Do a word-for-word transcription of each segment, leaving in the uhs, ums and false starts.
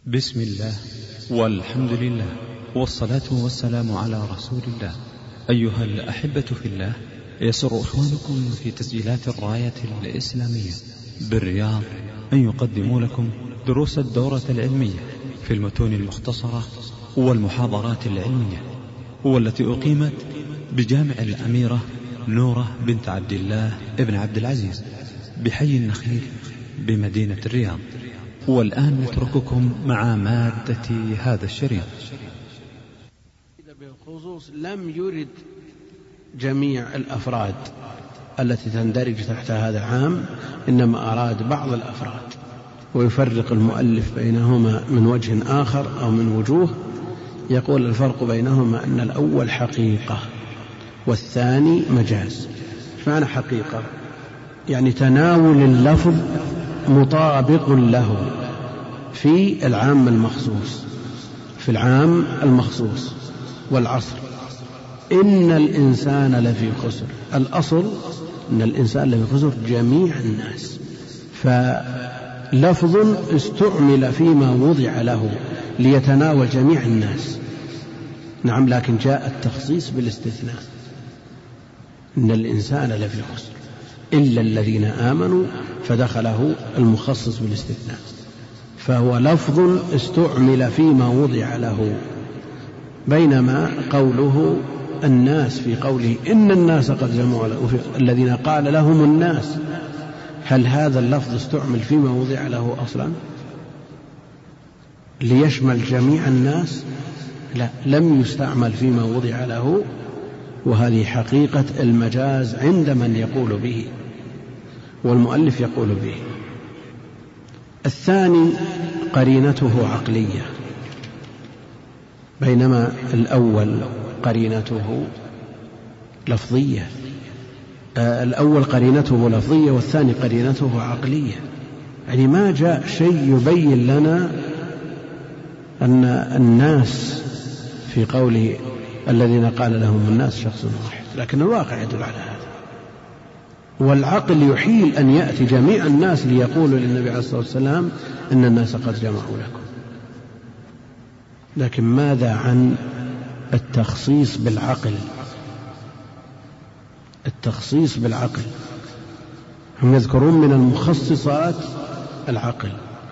بسم الله والحمد لله والصلاة والسلام على رسول الله. أيها الأحبة في الله، يسر إخوانكم في تسجيلات الراية الإسلامية بالرياض أن يقدموا لكم دروس الدورة العلمية في المتون المختصرة والمحاضرات العلمية، والتي أقيمت بجامع الأميرة نورة بنت عبد الله ابن عبد العزيز بحي النخيل بمدينة الرياض. والآن نترككم مع مادة هذا الشريط. بالخصوص لم يرد جميع الأفراد التي تندرج تحت هذا العام، إنما أراد بعض الأفراد، ويفرق المؤلف بينهما من وجه آخر أو من وجوه. يقول الفرق بينهما أن الأول حقيقة والثاني مجاز. معنى حقيقة يعني تناول اللفظ مطابق له في العام المخصوص، في العام المخصوص والعصر. إن الإنسان لفي خسر، الأصل إن الإنسان لفي خسر جميع الناس، فلفظ استعمل فيما وضع له ليتناول جميع الناس. نعم، لكن جاء التخصيص بالاستثناء، إن الإنسان لفي خسر إلا الذين آمنوا، فدخله المخصص بالاستثناء. فهو لفظ استعمل فيما وضع له، بينما قوله الناس في قوله إن الناس قد جمعوا له الذين قال لهم الناس، هل هذا اللفظ استعمل فيما وضع له أصلا ليشمل جميع الناس؟ لا، لم يستعمل فيما وضع له، وهذه حقيقة المجاز عند من يقول به، والمؤلف يقول به. الثاني قرينته عقلية، بينما الأول قرينته لفظية. الأول قرينته لفظية والثاني قرينته عقلية. يعني ما جاء شيء يبين لنا أن الناس في قوله الذين قال لهم الناس شخص واحد، لكن الواقع يدل على هذا. والعقل يحيل أن يأتي جميع الناس ليقولوا للنبي عليه الصلاة والسلام إن الناس قد جمعوا لكم. لكن ماذا عن التخصيص بالعقل؟ التخصيص بالعقل، هم يذكرون من المخصصات العقل،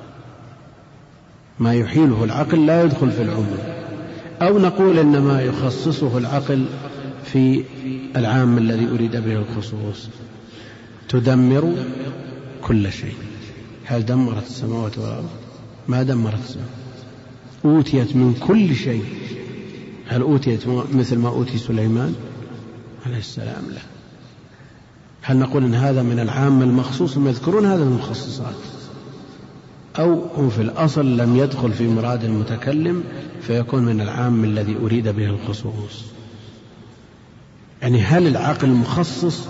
ما يحيله العقل لا يدخل في العموم. أو نقول إنما يخصصه العقل في العام الذي أريد به الخصوص. تدمر كل شيء. هل دمرت السماوات والأرض؟ ما دمرت السماوات. أوتيت من كل شيء. هل أوتيت مثل ما أوتي سليمان عليه السلام؟ لا. هل نقول إن هذا من العام المخصوص؟ هم يذكرون هذا من المخصصات، أو هم في الأصل لم يدخل في مراد المتكلم فيكون من العام الذي أريد به الخصوص. يعني هل العقل مخصص؟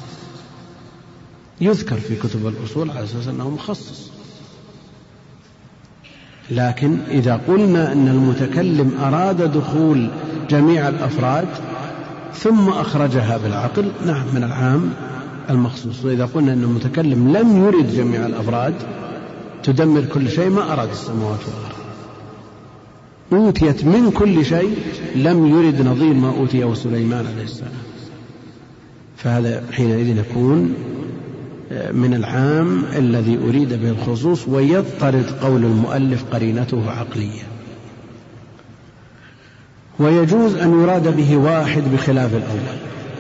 يذكر في كتب الأصول على أساس أنه مخصص، لكن إذا قلنا أن المتكلم أراد دخول جميع الأفراد ثم أخرجها بالعقل، نعم من العام المخصوص. وإذا قلنا أن المتكلم لم يرد جميع الأفراد تدمر كل شيء، ما أراد السماوات والأرض. أوتيت من كل شيء، لم يرد نظير ما أوتي سليمان عليه السلام، فهذا حينئذ يكون من العام الذي أريد به الخصوص، ويضطرد قول المؤلف قرينته عقلية. ويجوز أن يراد به واحد بخلاف الأول.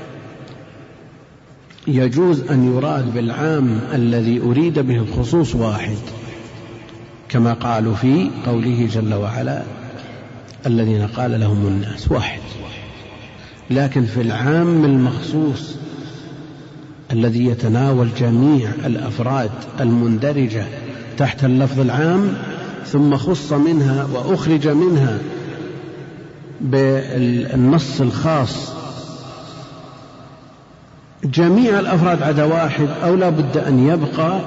يجوز أن يراد بالعام الذي أريد به الخصوص واحد، كما قالوا في قوله جل وعلا الذين قال لهم الناس، واحد. لكن في العام المخصوص الذي يتناول جميع الأفراد المندرجة تحت اللفظ العام، ثم خص منها وأخرج منها بالنص الخاص جميع الأفراد عدا واحد، أو لا بد أن يبقى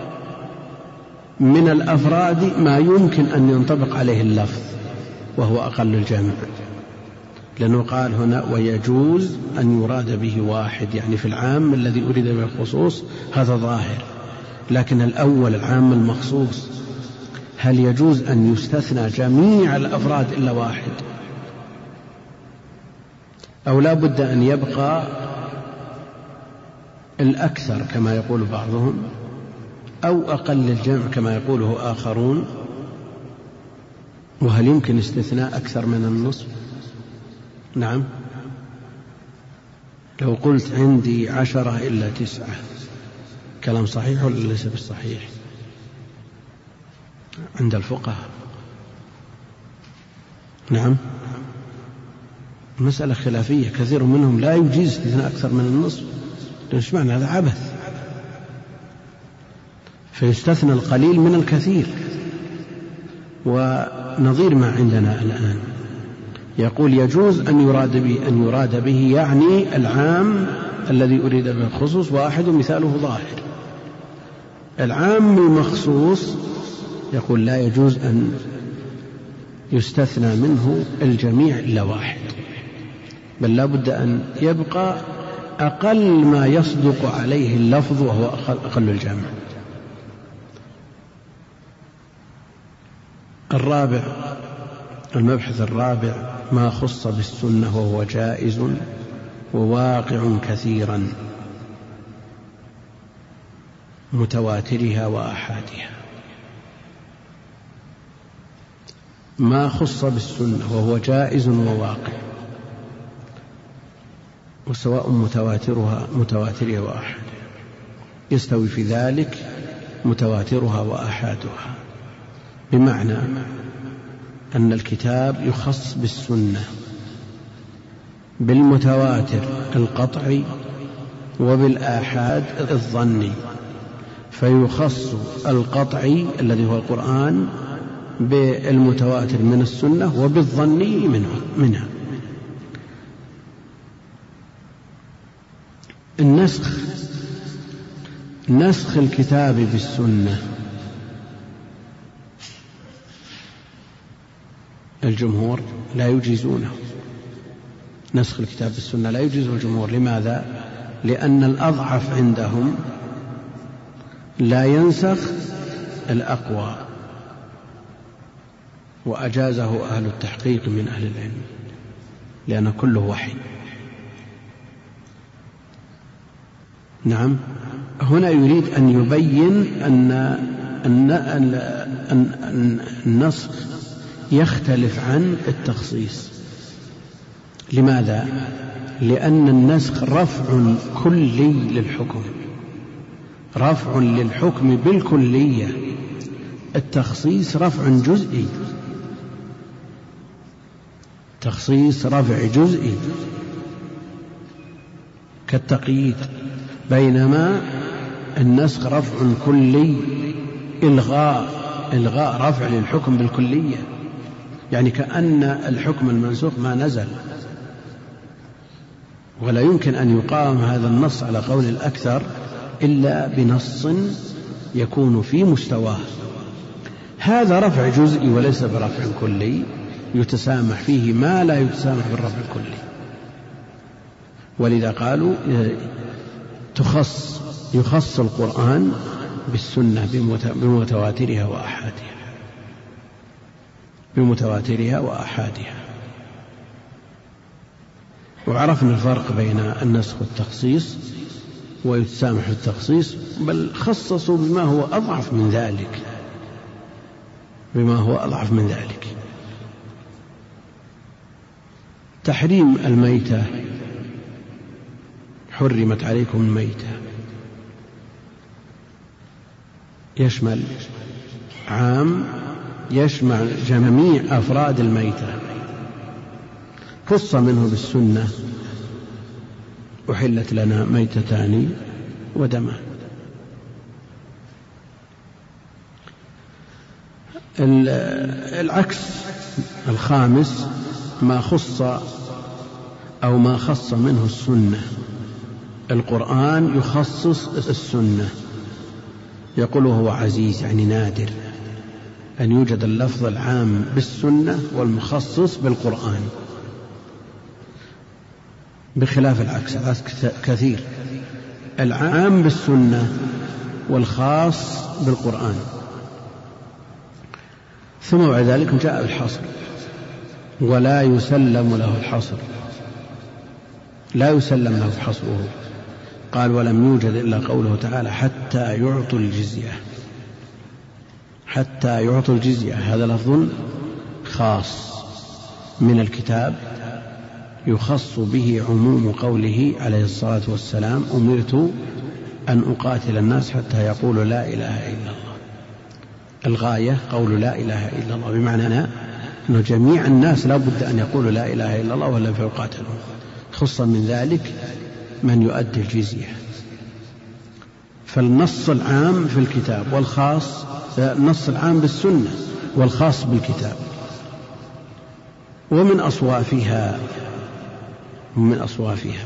من الأفراد ما يمكن أن ينطبق عليه اللفظ وهو أقل الجمع. لأنه قال هنا ويجوز أن يراد به واحد، يعني في العام الذي أريد به الخصوص، هذا ظاهر. لكن الأول العام المخصوص هل يجوز أن يستثنى جميع الأفراد إلا واحد، أو لا بد أن يبقى الأكثر كما يقول بعضهم، أو أقل الجمع كما يقوله آخرون؟ وهل يمكن استثناء أكثر من النصف؟ نعم، لو قلت عندي عشرة إلا تسعة، كلام صحيح ولا ليس بالصحيح عند الفقهاء؟ نعم، مسألة خلافية، كثير منهم لا يجيز استثناء أكثر من النصف، ليش معنى هذا عبث، فيستثنى القليل من الكثير. ونظير ما عندنا الآن يقول يجوز أن يراد به أن يراد به يعني العام الذي أريد به الخصوص، واحد مثاله ظاهر. العام المخصوص يقول لا يجوز أن يستثنى منه الجميع إلا واحد، بل لا بد أن يبقى أقل ما يصدق عليه اللفظ وهو أقل الجمع. الرابع، المبحث الرابع، ما خص بالسنة وهو جائز وواقع كثيرا، متواترها وآحادها. ما خص بالسنة وهو جائز وواقع، وسواء متواترها متواترها وآحادها، يستوي في ذلك متواترها وآحادها، بمعنى أن الكتاب يخص بالسنة بالمتواتر القطعي وبالآحاد الظني، فيخص القطعي الذي هو القرآن بالمتواتر من السنة وبالظني منها. النسخ، نسخ الكتاب بالسنة، الجمهور لا يجيزونه، نسخ الكتاب بالسنة لا يجيزه الجمهور. لماذا؟ لأن الأضعف عندهم لا ينسخ الأقوى، وأجازه أهل التحقيق من أهل العلم لأن كله وحي. نعم، هنا يريد أن يبين أن النسخ يختلف عن التخصيص. لماذا؟ لأن النسخ رفع كلي للحكم، رفع للحكم بالكلية، التخصيص رفع جزئي، تخصيص رفع جزئي كالتقييد، بينما النسخ رفع كلي، إلغاء إلغاء رفع للحكم بالكلية، يعني كأن الحكم المنسوخ ما نزل. ولا يمكن أن يقام هذا النص على قول الأكثر إلا بنص يكون في مستواه. هذا رفع جزئي وليس برفع كلي، يتسامح فيه ما لا يتسامح بالرفع الكلي، ولذا قالوا تخص يخص القرآن بالسنة بمتواترها وأحادها، بمتواترها وأحادها. وعرفنا الفرق بين النسخ والتخصيص، ويتسامح التخصيص، بل خصصوا بما هو أضعف من ذلك، بما هو أضعف من ذلك. تحريم الميتة، حرمت عليكم الميتة، يشمل عام، يشمل جميع أفراد الميتة، خص منه بالسنة أحلت لنا ميتتان ودمان. العكس الخامس، ما خص أو ما خص منه السنة، القرآن يخصص السنة، يقول هو عزيز، يعني نادر أن يوجد اللفظ العام بالسنة والمخصص بالقرآن، بخلاف العكس كثير، العام بالسنة والخاص بالقرآن. ثم بعد ذلك جاء بالحصر، ولا يسلم له الحصر، لا يسلم له حصره. قال ولم يوجد إلا قوله تعالى حتى يعطوا الجزية، حتى يعطوا الجزية، هذا لفظ خاص من الكتاب يخص به عموم قوله عليه الصلاة والسلام أمرت أن أقاتل الناس حتى يقولوا لا إله إلا الله. الغاية قول لا إله إلا الله، بمعنى أن جميع الناس لا بد أن يقولوا لا إله إلا الله ولا فيقاتلون. خص من ذلك من يؤدي الجزية. فالنص العام في الكتاب والخاص، النص العام بالسنة والخاص بالكتاب. ومن أصوافها ومن أصوافها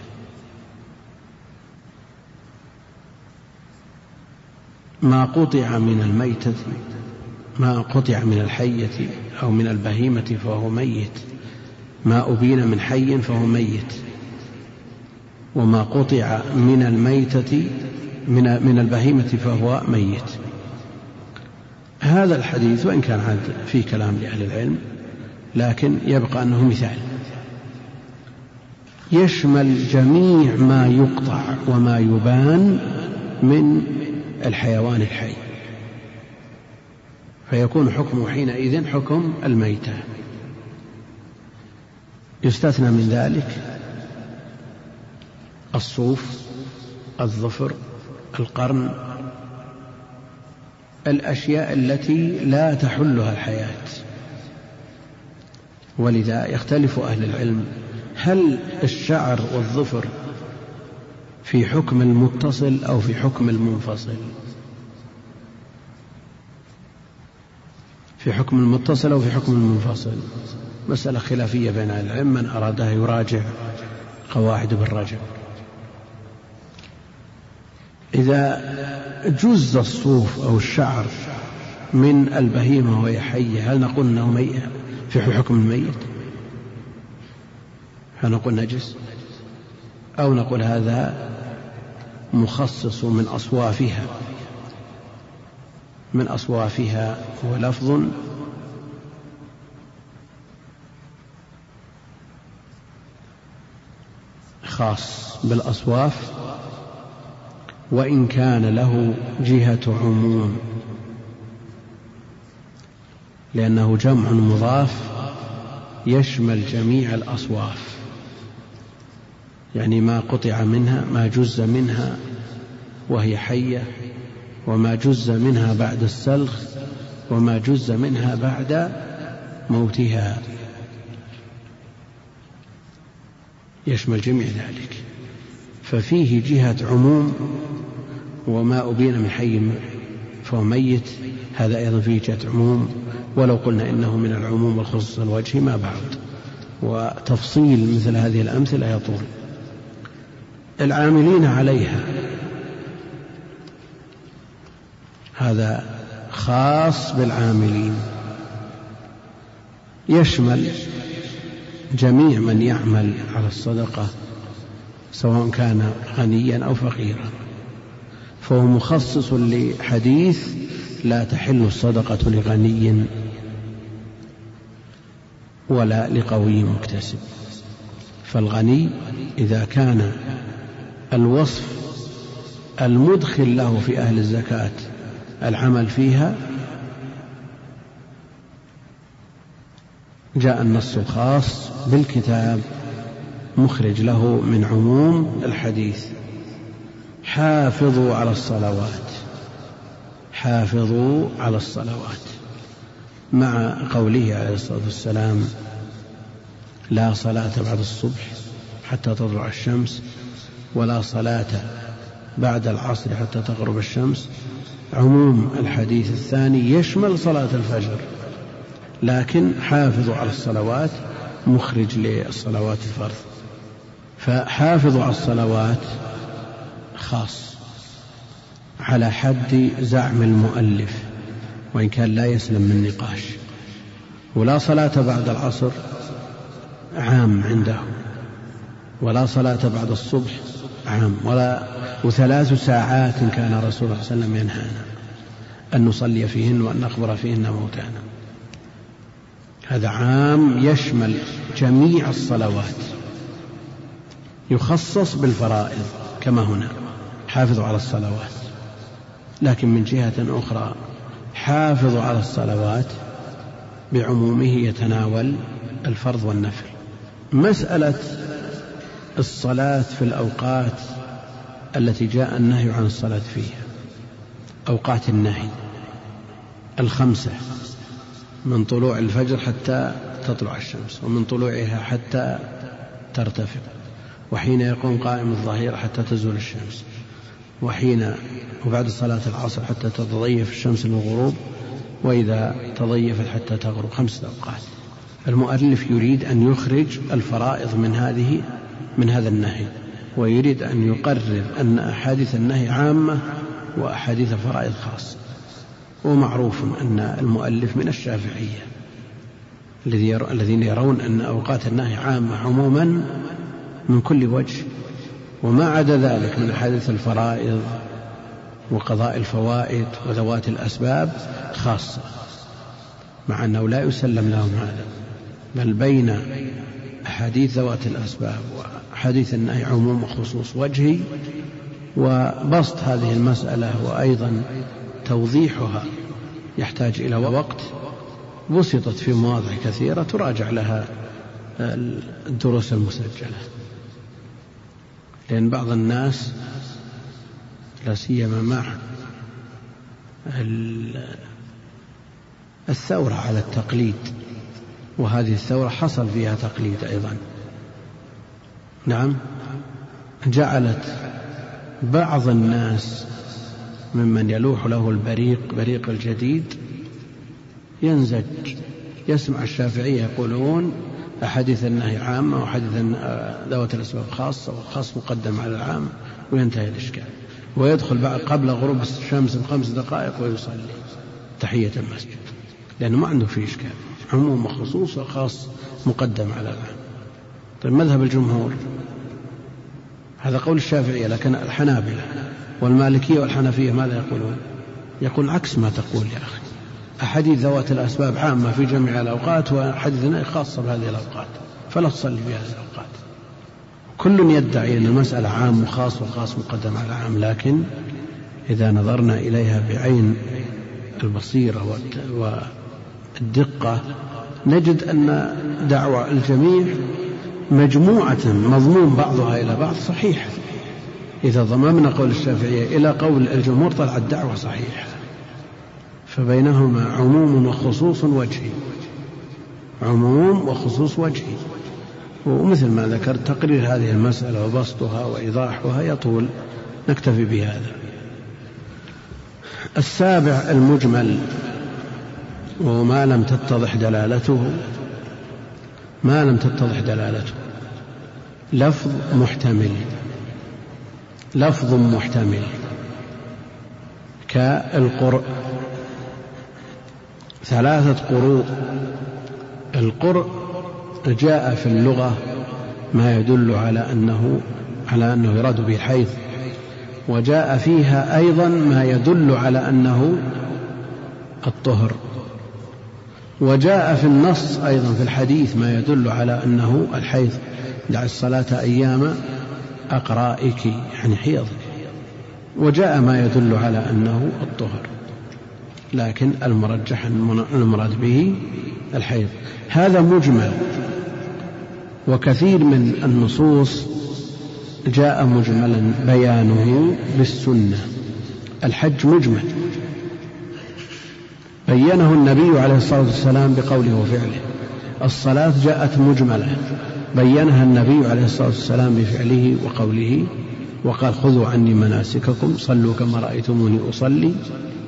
ما قطع من الميتة، ما قطع من الحية أو من البهيمة فهو ميت، ما أبين من حي فهو ميت، وما قطع من الميتة من من البهيمة فهو ميت. هذا الحديث وإن كان عاد فيه كلام لأهل العلم لكن يبقى أنه مثال يشمل جميع ما يقطع وما يبان من الحيوان الحي، فيكون حكمه حينئذ حكم الميتة. يستثنى من ذلك الصوف، الظفر، القرن، الأشياء التي لا تحلها الحياة. ولذا يختلف أهل العلم هل الشعر والظفر في حكم المتصل أو في حكم المنفصل، في حكم المتصل أو في حكم المنفصل. مسألة خلافية بين أهل العلم، من أرادها يراجع قواعد ابن رجب. إذا جز الصوف أو الشعر من البهيمة وهي حية هل نقول أنه ميت في حكم الميت؟ هل نقول نجس أو نقول هذا مخصص من أصوافها؟ من أصوافها هو لفظ خاص بالأصواف وإن كان له جهة عموم، لأنه جمع مضاف يشمل جميع الأصواف، يعني ما قطع منها، ما جز منها وهي حية، وما جز منها بعد السلخ، وما جز منها بعد موتها، يشمل جميع ذلك. ففيه جهة عموم، وما أبين من حي فهو ميت، هذا أيضا فيه جهة عموم، ولو قلنا إنه من العموم والخصوص الوجه ما بعد، وتفصيل مثل هذه الأمثلة يطول. العاملين عليها هذا خاص بالعاملين، يشمل جميع من يعمل على الصدقة سواء كان غنيا أو فقيرا، فهو مخصص لحديث لا تحل الصدقة لغني ولا لقوي مكتسب. فالغني إذا كان الوصف المدخل له في أهل الزكاة العمل فيها جاء النص الخاص بالكتاب مخرج له من عموم الحديث: حافظوا على الصلوات، حافظوا على الصلوات، مع قوله عليه الصلاة والسلام: لا صلاة بعد الصبح حتى تطلع الشمس، ولا صلاة بعد العصر حتى تغرب الشمس. عموم الحديث الثاني يشمل صلاة الفجر، لكن حافظوا على الصلوات مخرج للصلوات الفرض. فحافظوا على الصلوات خاص على حد زعم المؤلف، وإن كان لا يسلم من نقاش. ولا صلاة بعد العصر عام عنده، ولا صلاة بعد الصبح عام، ولا وثلاث ساعات كان رسول الله صلى الله عليه وسلم ينهانا أن نصلي فيهن وأن نقبر فيهن موتانا. هذا عام يشمل جميع الصلوات، يخصص بالفرائض كما هنا حافظوا على الصلوات، لكن من جهة أخرى حافظوا على الصلوات بعمومه يتناول الفرض والنفل. مسألة الصلاة في الأوقات التي جاء النهي عن الصلاة فيها، أوقات النهي الخمسة من طلوع الفجر حتى تطلع الشمس، ومن طلوعها حتى ترتفع، وحين يقوم قائم الظهيرة حتى تزول الشمس، وحين وبعد صلاة العصر حتى تتضيف الشمس للغروب، وإذا تضيفت حتى تغرب، خمسة أوقات. المؤلف يريد أن يخرج الفرائض من هذه من هذا النهي، ويريد أن يقرر أن أحاديث النهي عامة وأحاديث الفرائض خاصة. ومعروف أن المؤلف من الشافعية الذين يرون أن أوقات النهي عامة عموما من كل وجه، وما عدا ذلك من أحاديث الفرائض وقضاء الفوائد وذوات الأسباب خاصة، مع أنه لا يسلم لهم هذا، بل بين أحاديث ذوات الأسباب وأحاديث النهي عموم وخصوص وجهي. وبسط هذه المسألة وأيضا توضيحها يحتاج إلى وقت، بسطت في مواضع كثيرة تراجع لها الدروس المسجلة، لأن بعض الناس لا سيما مع الثورة على التقليد، وهذه الثورة حصل فيها تقليد أيضا، نعم، جعلت بعض الناس ممن يلوح له البريق بريق الجديد ينزج، يسمع الشافعية يقولون أحاديث النهي عامة وأحاديث ذوات الأسباب خاصة، والخاص مقدم على العام، وينتهي الإشكال، ويدخل قبل غروب الشمس بخمس دقائق ويصلي تحية المسجد، لأنه ما عنده فيه إشكال، عموم وخصوص وخاص مقدم على العام. طيب مذهب الجمهور هذا قول الشافعية، لكن الحنابلة والمالكية والحنفية ماذا يقولون؟ يقول عكس ما تقول يا أخي، أحاديث ذوات الأسباب عامة في جميع الأوقات، وأحاديث النهي خاصة بهذه الأوقات، فلا تصلي في هذه الأوقات. كل يدعي أن المسألة عام وخاص والخاص مقدم على عام، لكن إذا نظرنا إليها بعين البصيرة والدقة نجد أن دعوة الجميع مجموعة مضمون بعضها إلى بعض صحيح. إذا ضممنا قول الشافعية إلى قول الجمهور طلعت الدعوة صحيحة، فبينهما عموم وخصوص وجهي، عموم وخصوص وجهي. ومثل ما ذكرت تقرير هذه المسألة وبسطها وإيضاحها يطول، نكتفي بهذا. السابع المجمل، وما لم تتضح دلالته، ما لم تتضح دلالته لفظ محتمل، لفظ محتمل كالقرء، ثلاثة قروء. القرء جاء في اللغة ما يدل على أنه على أنه يراد به الحيض، وجاء فيها أيضا ما يدل على أنه الطهر، وجاء في النص أيضا في الحديث ما يدل على أنه الحيض، دع الصلاة أيام أقرائك يعني حيض، وجاء ما يدل على أنه الطهر، لكن المرجح المراد به الحيض. هذا مجمل، وكثير من النصوص جاء مجملا بيانه بالسنة. الحج مجمل بينه النبي عليه الصلاة والسلام بقوله وفعله، الصلاة جاءت مجملة بينها النبي عليه الصلاة والسلام بفعله وقوله، وقال خذوا عني مناسككم صلوا كما رأيتموني أصلي.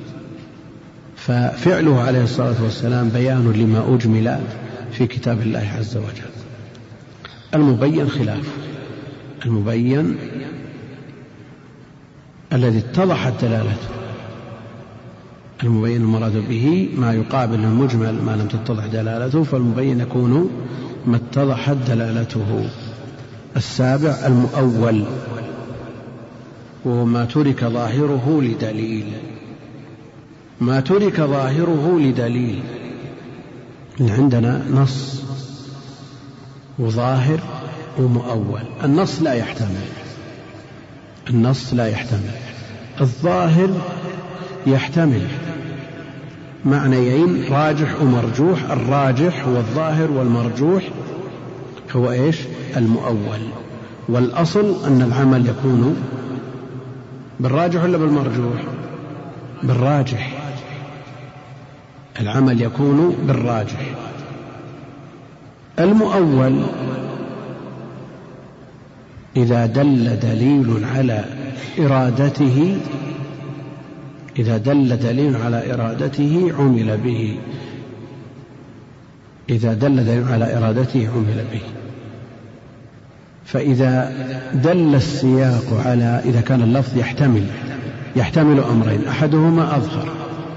ففعله عليه الصلاة والسلام بيان لما أجمل في كتاب الله عز وجل. المبين خلافه، المبين الذي اتضحت دلالته، المبين المراد به ما يقابل المجمل ما لم تتضح دلالته، فالمبين يكون ما اتضحت دلالته. السابع المؤول، وهو ما ترك ظاهره لدليل، ما ترك ظاهره لدليل، إن عندنا نص وظاهر ومؤول. النص لا يحتمل النص لا يحتمل الظاهر يحتمل معنيين راجح ومرجوح. الراجح هو الظاهر والمرجوح هو إيش؟ المؤول. والأصل أن العمل يكون بالراجح ولا بالمرجوح؟ بالراجح. العمل يكون بالراجح. المؤول إذا دل دليل على إرادته إذا دل دليل على إرادته عمل به إذا دل دليل على إرادته عمل به. فإذا دل السياق على إذا كان اللفظ يحتمل يحتمل أمرين أحدهما أظهر،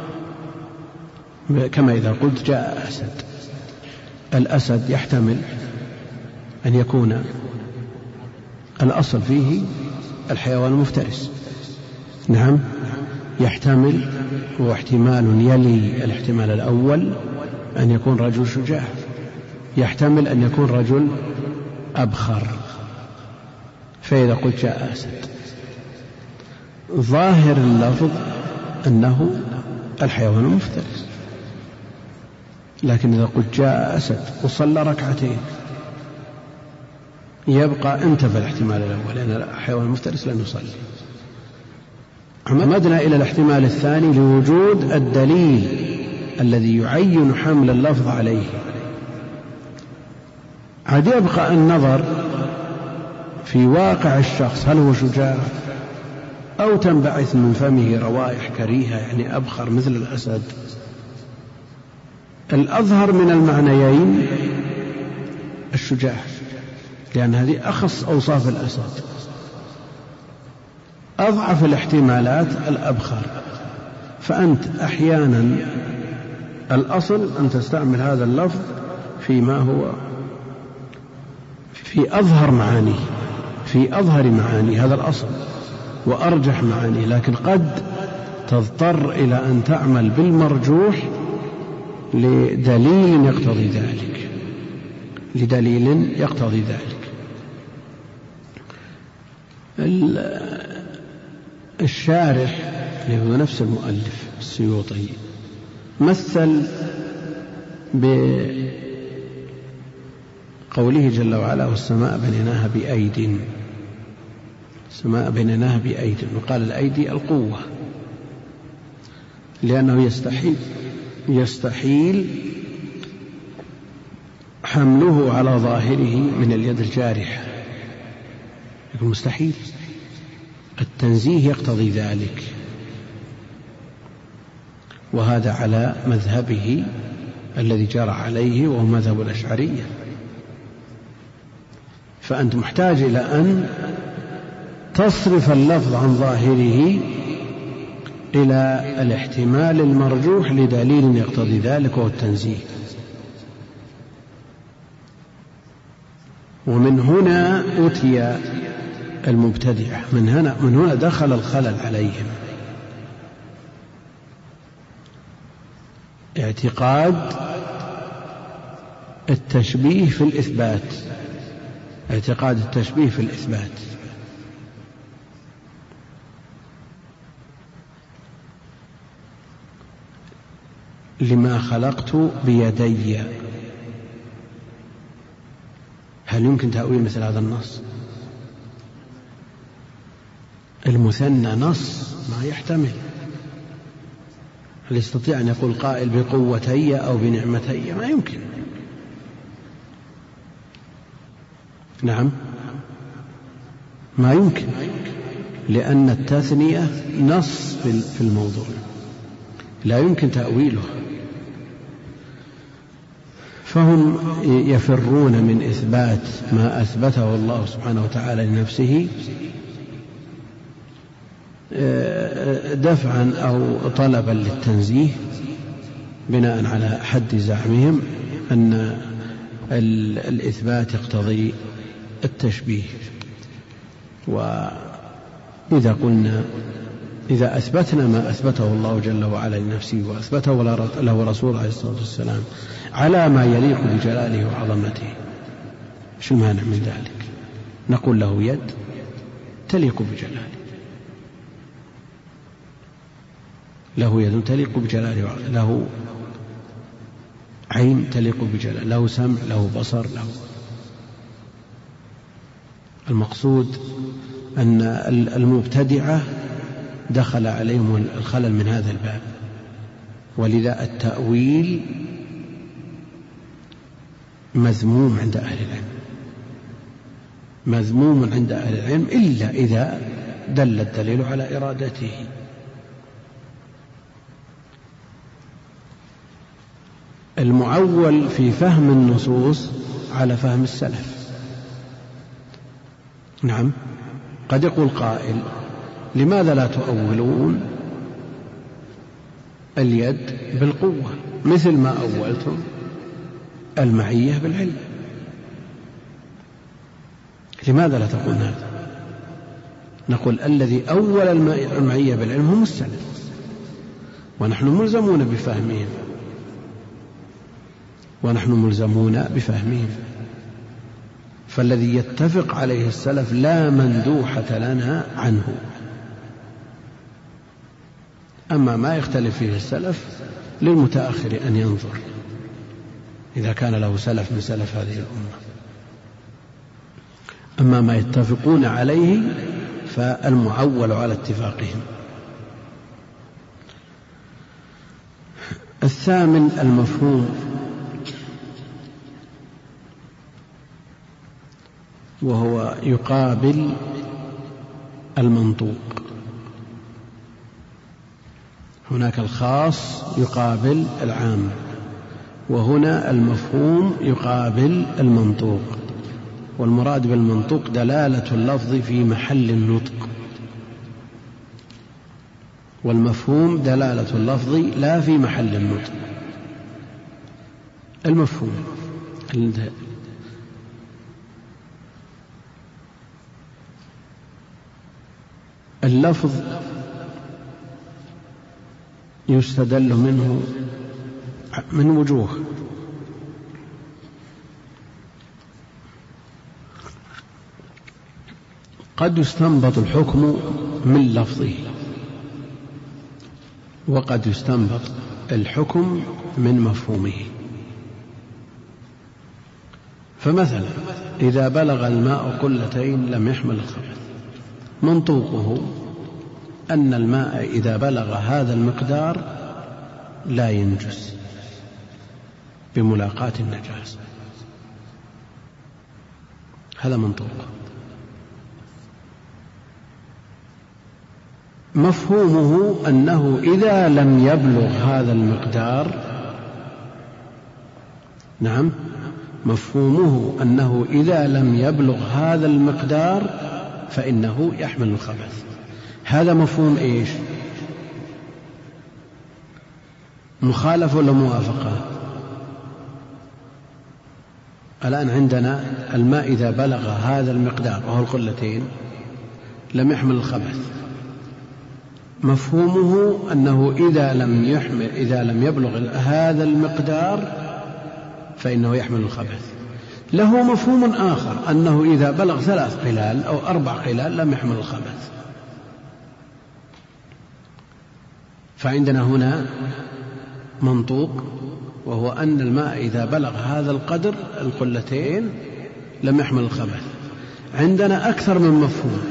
كما إذا قلت جاء أسد. الأسد يحتمل أن يكون الأصل فيه الحيوان المفترس، نعم، يحتمل، هو احتمال يلي الاحتمال الأول أن يكون رجل شجاع، يحتمل أن يكون رجل أبخر. فإذا قلت جاء أسد ظاهر اللفظ أنه الحيوان المفترس، لكن إذا قلت جاء أسد وصلى ركعتين يبقى انتفى الاحتمال الأول لأن الحيوان المفترس لن يصلي. عمدنا إلى الاحتمال الثاني لوجود الدليل الذي يعين حمل اللفظ عليه. عاد يبقى النظر في واقع الشخص، هل هو شجاع أو تنبعث من فمه روائح كريهة يعني أبخر مثل الأسد. الأظهر من المعنيين الشجاع، لأن هذه أخص أوصاف الأسد. أضعف الاحتمالات الأبخر. فأنت أحيانا الأصل أن تستعمل هذا اللفظ فيما هو في أظهر معانيه في أظهر معاني هذا الأصل وأرجح معانيه، لكن قد تضطر إلى أن تعمل بالمرجوح لدليل يقتضي ذلك لدليل يقتضي ذلك. الشارح اللي هو نفس المؤلف السيوطي مثل بقوله جل وعلا والسماء بنيناها بأيد. السماء بنيناها بأيد، وقال الأيدي القوة، لأنه يستحيل يستحيل حمله على ظاهره من اليد الجارحة، يكون مستحيل. التنزيه يقتضي ذلك، وهذا على مذهبه الذي جرى عليه وهو مذهب الأشعرية. فأنت محتاج إلى أن تصرف اللفظ عن ظاهره إلى الاحتمال المرجوح لدليل يقتضي ذلك وهو التنزيه. ومن هنا أتي المبتدعة، من هنا من هنا دخل الخلل عليهم. اعتقاد التشبيه في الإثبات اعتقاد التشبيه في الإثبات لما خلقت بيدي. هل يمكن تأويل مثل هذا النص؟ المثنى نص ما يحتمل. هل يستطيع أن يقول قائل بقوتي أو بنعمتي؟ ما يمكن. نعم ما يمكن، لأن التثنية نص في الموضوع لا يمكن تأويله. فهم يفرون من إثبات ما أثبته الله سبحانه وتعالى لنفسه دفعا أو طلبا للتنزيه، بناء على حد زعمهم أن الإثبات يقتضي التشبيه. وإذا قلنا إذا أثبتنا ما أثبته الله جل وعلا لنفسه وأثبته له رسوله عليه الصلاة والسلام على ما يليق بجلاله وعظمته، شو المانع من ذلك؟ نقول له يد تليق بجلاله، له يد تليق بجلاله، له عين تليق بجلاله، له سمع، له بصر، له. المقصود أن المبتدعة دخل عليهم الخلل من هذا الباب، ولذا التأويل مذموم عند أهل العلم، مذموم عند أهل العلم إلا إذا دل الدليل على إرادته. المعول في فهم النصوص على فهم السلف. نعم، قد يقول قائل لماذا لا تؤولون اليد بالقوة مثل ما أولتم المعية بالعلم؟ لماذا لا تقول هذا؟ نقول الذي أول المعية بالعلم هم السلف، ونحن ملزمون بفهمهم، ونحن ملزمون بفهمهم، فالذي يتفق عليه السلف لا مندوحة لنا عنه. أما ما يختلف فيه السلف للمتأخر أن ينظر إذا كان له سلف من سلف هذه الأمة. أما ما يتفقون عليه فالمعول على اتفاقهم. الثامن المفهوم، وهو يقابل المنطوق. هناك الخاص يقابل العام، وهنا المفهوم يقابل المنطوق، والمراد بالمنطوق دلالة اللفظ في محل النطق، والمفهوم دلالة اللفظ لا في محل النطق. المفهوم اللفظ يستدل منه من وجوه. قد يستنبط الحكم من لفظه، وقد يستنبط الحكم من مفهومه. فمثلا إذا بلغ الماء قلتين لم يحمل الخبث، منطوقه أن الماء إذا بلغ هذا المقدار لا ينجس بملاقاة النجاسة، هذا منطوق. مفهومه أنه إذا لم يبلغ هذا المقدار، نعم، مفهومه أنه إذا لم يبلغ هذا المقدار فإنه يحمل الخبث. هذا مفهوم إيش؟ مخالفة ولا موافقة؟ الآن عندنا الماء إذا بلغ هذا المقدار وهو القلتين لم يحمل الخبث، مفهومه أنه إذا لم يحمل إذا لم يبلغ هذا المقدار فإنه يحمل الخبث. له مفهوم آخر أنه إذا بلغ ثلاث قلال أو أربع قلال لم يحمل الخبث. فعندنا هنا منطوق، وهو أن الماء إذا بلغ هذا القدر القلتين لم يحمل الخبث. عندنا أكثر من مفهوم.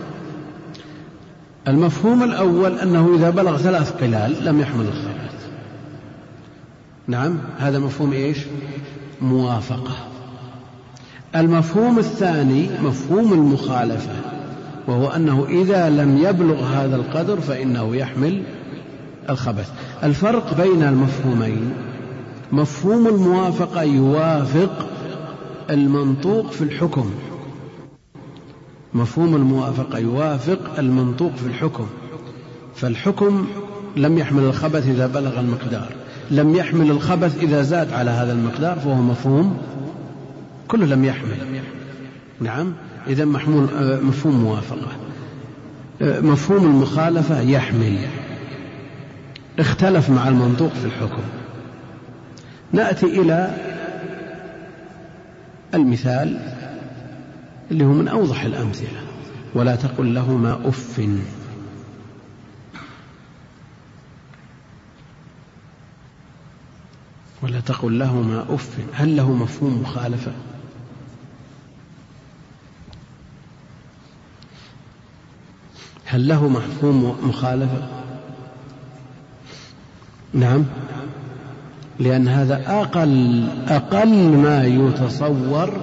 المفهوم الأول أنه إذا بلغ ثلاث قلال لم يحمل الخبث، نعم، هذا مفهوم إيش؟ موافقة. المفهوم الثاني مفهوم المخالفة، وهو أنه إذا لم يبلغ هذا القدر فإنه يحمل الخبث. الفرق بين المفهومين، مفهوم الموافقة يوافق المنطوق في الحكم، مفهوم الموافقة يوافق المنطوق في الحكم، فالحكم لم يحمل الخبث إذا بلغ المقدار، لم يحمل الخبث إذا زاد على هذا المقدار، فهو مفهوم كله لم يحمل، نعم، إذا محمول مفهوم موافقة. مفهوم المخالفة يحمل، اختلف مع المنطوق في الحكم. نأتي إلى المثال اللي هو من أوضح الأمثلة: ولا تقل لهما أف. ولا تقل لهما أف، هل له مفهوم مخالفة؟ هل له مفهوم مخالفة؟ نعم، لأن هذا أقل أقل ما يتصور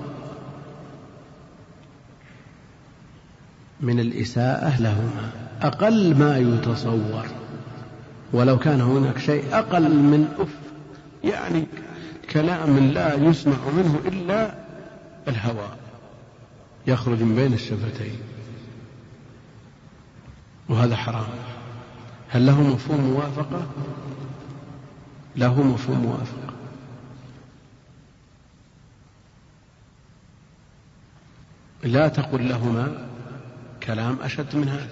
من الإساءة لهما، أقل ما يتصور. ولو كان هناك شيء أقل من أف، يعني كلام لا يسمع منه إلا الهواء يخرج من بين الشفتين، وهذا حرام. هل له مفهوم موافقة؟ له مفهوم موافقة. لا تقل لهما كلام أشد من هذا.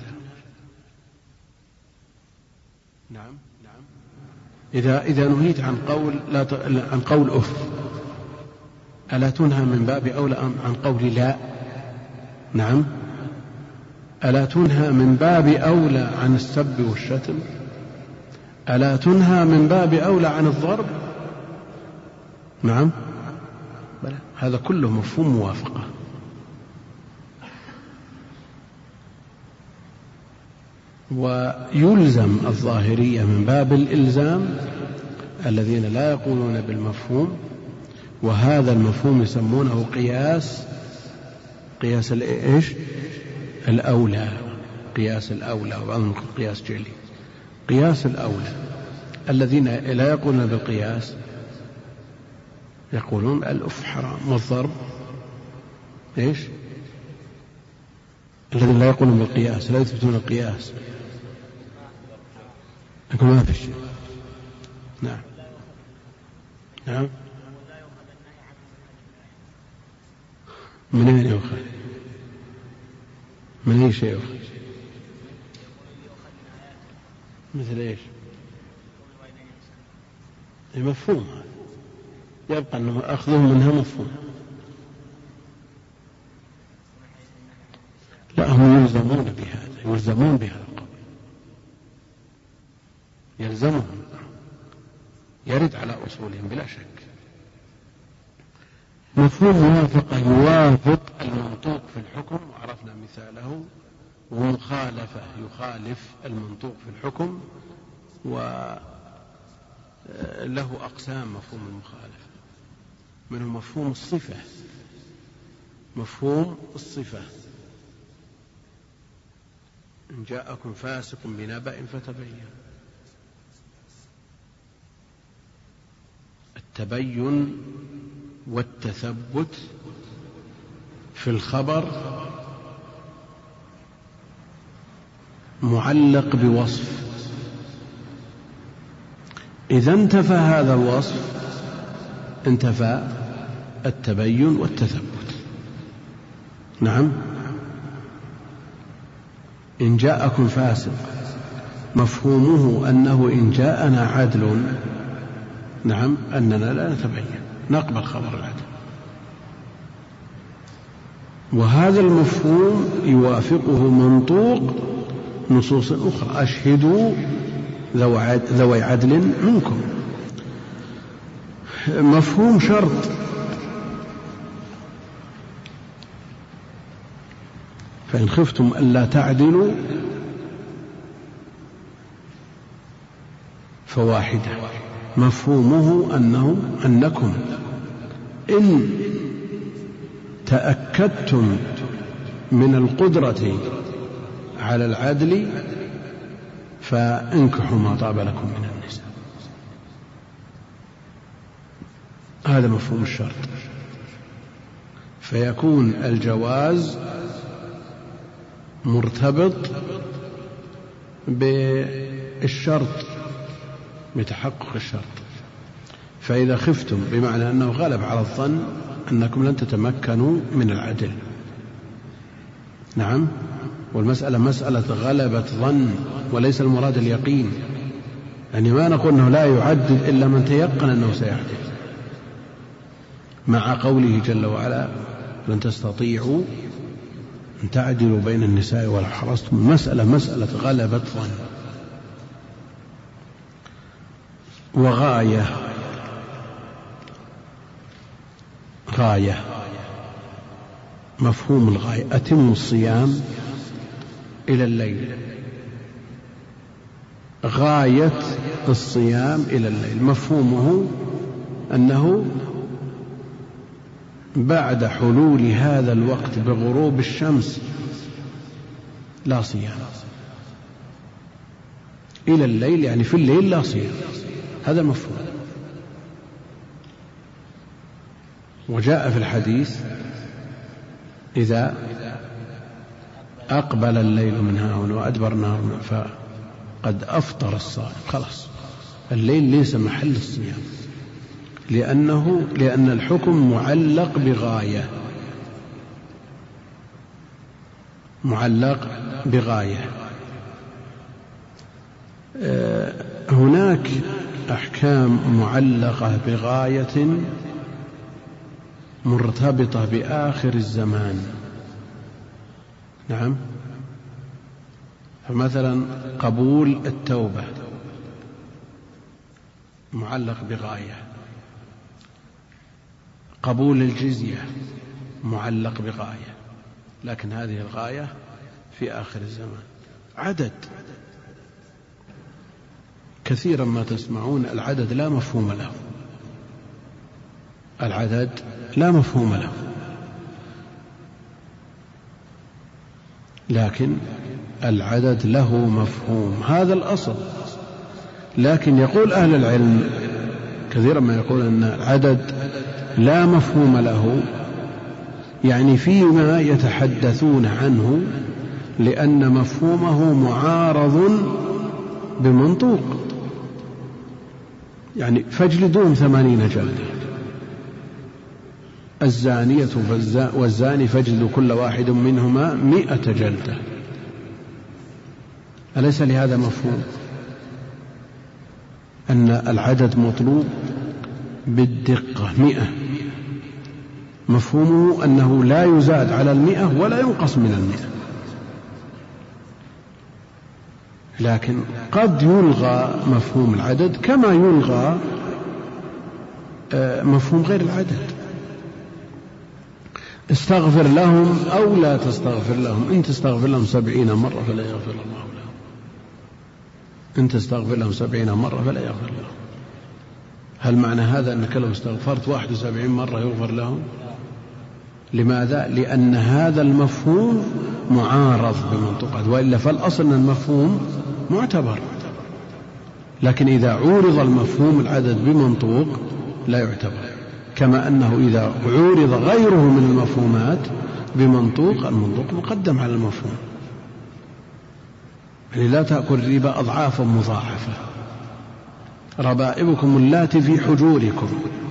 نعم، إذا إذا نهيت عن قول لا ت... عن قول أف، ألا تنهى من باب أولى عن قول لا؟ نعم، ألا تنهى من باب أولى عن السب والشتم؟ ألا تنهى من باب أولى عن الضرب؟ نعم، بلى. هذا كله مفهوم موافقة. ويلزم الظاهرية من باب الإلزام الذين لا يقولون بالمفهوم، وهذا المفهوم يسمونه قياس قياس الإيش الأولى، قياس الأولى، وبعضهم يقول قياس جلي. قياس الأولى الذين لا يقولون بالقياس يقولون الأف حرام والضرب إيش؟ الذين لا يقولون بالقياس لا يثبتون القياس يقول ما في شيء. نعم، نعم. من أين يؤخذ؟ من أي شيء يؤخذ؟ مثل إيش؟ مفهوم هذا، يبقى أنه أخذهم منها مفهوم. لا، هم يلزمون بهذا، يلزمون بهذا القول، يلزمهم، يرد على أصولهم بلا شك. مفهوم موافقة يوافق المنطوق في الحكم، وعرفنا مثاله. ومخالفة يخالف المنطوق في الحكم، وله أقسام مفهوم المخالفة. منه مفهوم الصفة، مفهوم الصفة: إن جاءكم فاسق بنبأ فتبين. التبين والتثبت في الخبر معلق بوصف، إذا انتفى هذا الوصف انتفى التبين والتثبت. نعم، إن جاءكم فاسق مفهومه أنه إن جاءنا عدل، نعم، أننا لا نتبين، نقبل خبر العدل. وهذا المفهوم يوافقه منطوق نصوص أخرى: أشهدوا ذوي عدل منكم. مفهوم شرط: فإن خفتم ألا تعدلوا فواحدة. مفهومه أنه أنكم إن تأكدتم من القدرة على العدل فانكحوا ما طاب لكم من النساء. هذا مفهوم الشرط، فيكون الجواز مرتبط بالشرط، بتحقق الشرط. فإذا خفتم بمعنى أنه غلب على الظن أنكم لن تتمكنوا من العدل، نعم، والمسألة مسألة غلبة ظن وليس المراد اليقين، يعني ما نقول أنه لا يعدد إلا من تيقن أنه سيعدد، مع قوله جل وعلا لن تستطيعوا أن تعدلوا بين النساء ولو حرصتم. المسألة مسألة غلبة ظن. وغاية، غاية مفهوم الغاية أتم الصيام إلى الليل، غاية الصيام إلى الليل مفهومه أنه بعد حلول هذا الوقت بغروب الشمس لا صيام، إلى الليل يعني في الليل لا صيام، هذا مفهوم. وجاء في الحديث إذا أقبل الليل من هنا وأدبر النهار فقد أفطر الصائم، خلاص الليل ليس محل الصيام، لأنه لأن الحكم معلق بغاية، معلق بغاية. هناك أحكام معلقة بغاية مرتبطة بآخر الزمان، نعم، فمثلا قبول التوبة معلق بغاية، قبول الجزية معلق بغاية، لكن هذه الغاية في آخر الزمان. عدد كثيرا ما تسمعون العدد لا مفهوم له، العدد لا مفهوم له، لكن العدد له مفهوم، هذا الأصل. لكن يقول أهل العلم كثيرا ما يقول أن العدد لا مفهوم له، يعني فيما يتحدثون عنه لأن مفهومه معارض بمنطوق، يعني فاجلدوهم ثمانين جلدة، الزانية والزاني فاجلدوا كل واحد منهما مئة جلدة، أليس لهذا مفهوم؟ أن العدد مطلوب بالدقة مئة، مفهومه أنه لا يزاد على المئة ولا ينقص من المئة، لكن قد يلغى مفهوم العدد كما يلغى مفهوم غير العدد. استغفر لهم أو لا تستغفر لهم، إن تستغفر لهم سبعين مرة فلا يغفر الله لهم، إن تستغفر لهم سبعين مرة فلا يغفر لهم. هل معنى هذا أنك لو استغفرت واحد وسبعين مرة يغفر لهم؟ لماذا؟ لأن هذا المفهوم معارض بمنطقه، وإلا فالأصل أن المفهوم معتبر، لكن إذا عورض المفهوم العدد بمنطوق لا يعتبر، كما أنه إذا عورض غيره من المفهومات بمنطوق المنطوق مقدم على المفهوم. يعني لا تأكل الربا أضعافا مضاعفة، ربائبكم اللاتي في حجوركم،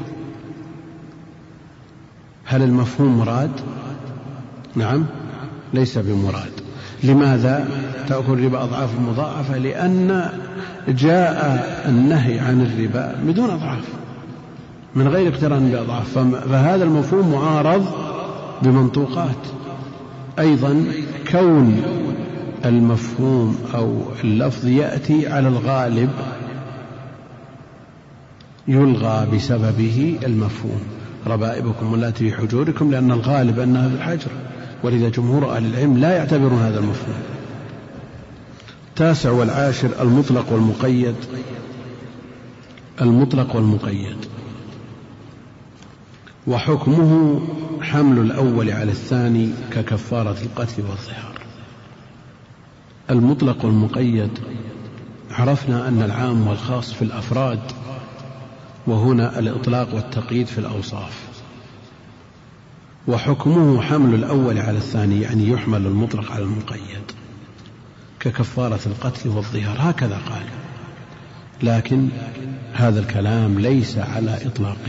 هل المفهوم مراد؟ نعم، ليس بمراد. لماذا تأكل الربا أضعافا مضاعفة؟ لأن جاء النهي عن الربا بدون أضعاف، من غير اقتران بأضعاف، فهذا المفهوم معارض بمنطوقات. أيضا كون المفهوم أو اللفظ يأتي على الغالب يلغى بسببه المفهوم، ربائبكم اللاتي في حجوركم، لأن الغالب أنها في الحجر، ولذا جمهور أهل العلم لا يعتبرون هذا المفهوم. التاسع والعاشر المطلق والمقيد. المطلق والمقيد وحكمه حمل الأول على الثاني ككفارة القتل والظهار. المطلق والمقيد عرفنا أن العام والخاص في الأفراد، وهنا الإطلاق والتقييد في الأوصاف. وحكمه حمل الأول على الثاني، يعني يحمل المطلق على المقيد ككفارة القتل والظهار، هكذا قال، لكن هذا الكلام ليس على إطلاقه،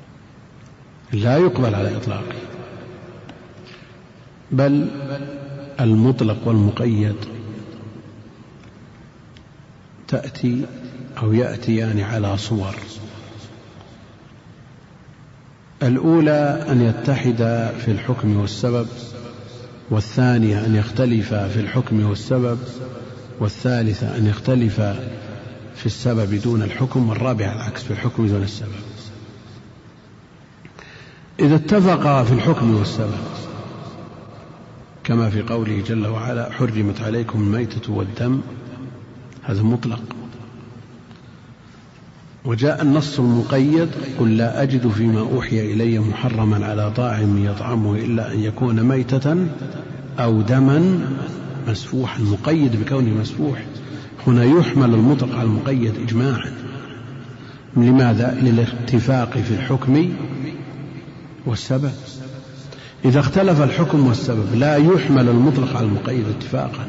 لا يقبل على إطلاقه، بل المطلق والمقيد تأتي أو يأتيان على صور. الأولى أن يتحدا في الحكم والسبب، والثانية أن يختلفا في الحكم والسبب، والثالثة أن يختلفا في السبب دون الحكم، والرابعة العكس في الحكم دون السبب. إذا اتفقا في الحكم والسبب كما في قوله جل وعلا حرمت عليكم الميتة والدم، هذا مطلق. وجاء النص المقيد قل لا أجد فيما أوحي إلي محرما على طاعم يطعمه إلا أن يكون ميتة أو دما مسفوحا، مقيد بكونه مسفوح. هنا يحمل المطلق على المقيد إجماعا. لماذا؟ للاتفاق في الحكم والسبب. إذا اختلف الحكم والسبب لا يحمل المطلق على المقيد اتفاقا.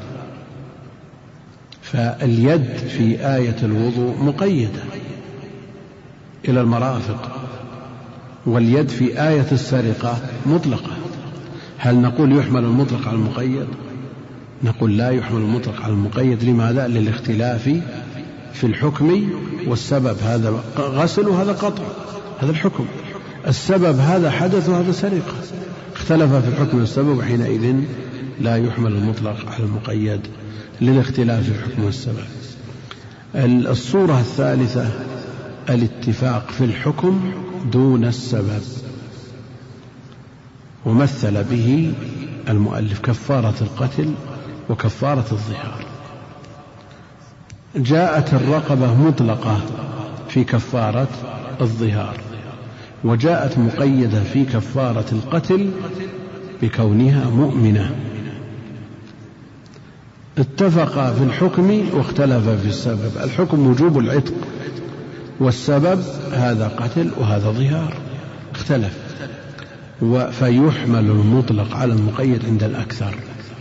فاليد في آية الوضوء مقيدة إلى المرافق، واليد في آية السرقة مطلقة. هل نقول يحمل المطلق على المقيد؟ نقول لا يحمل المطلق على المقيد. لماذا؟ للاختلاف في الحكم والسبب. هذا غسل وهذا قطع، هذا الحكم. السبب هذا حدث وهذا سرقة، اختلف في الحكم والسبب، وحينئذ لا يحمل المطلق على المقيد للاختلاف في الحكم والسبب. الصورة الثالثة الاتفاق في الحكم دون السبب، ومثل به المؤلف كفارة القتل وكفارة الظهار. جاءت الرقبة مطلقة في كفارة الظهار، وجاءت مقيدة في كفارة القتل بكونها مؤمنة. اتفقا في الحكم واختلفا في السبب. الحكم وجوب العتق، والسبب هذا قتل وهذا ظهار، اختلف. فيحمل المطلق على المقيد عند الأكثر.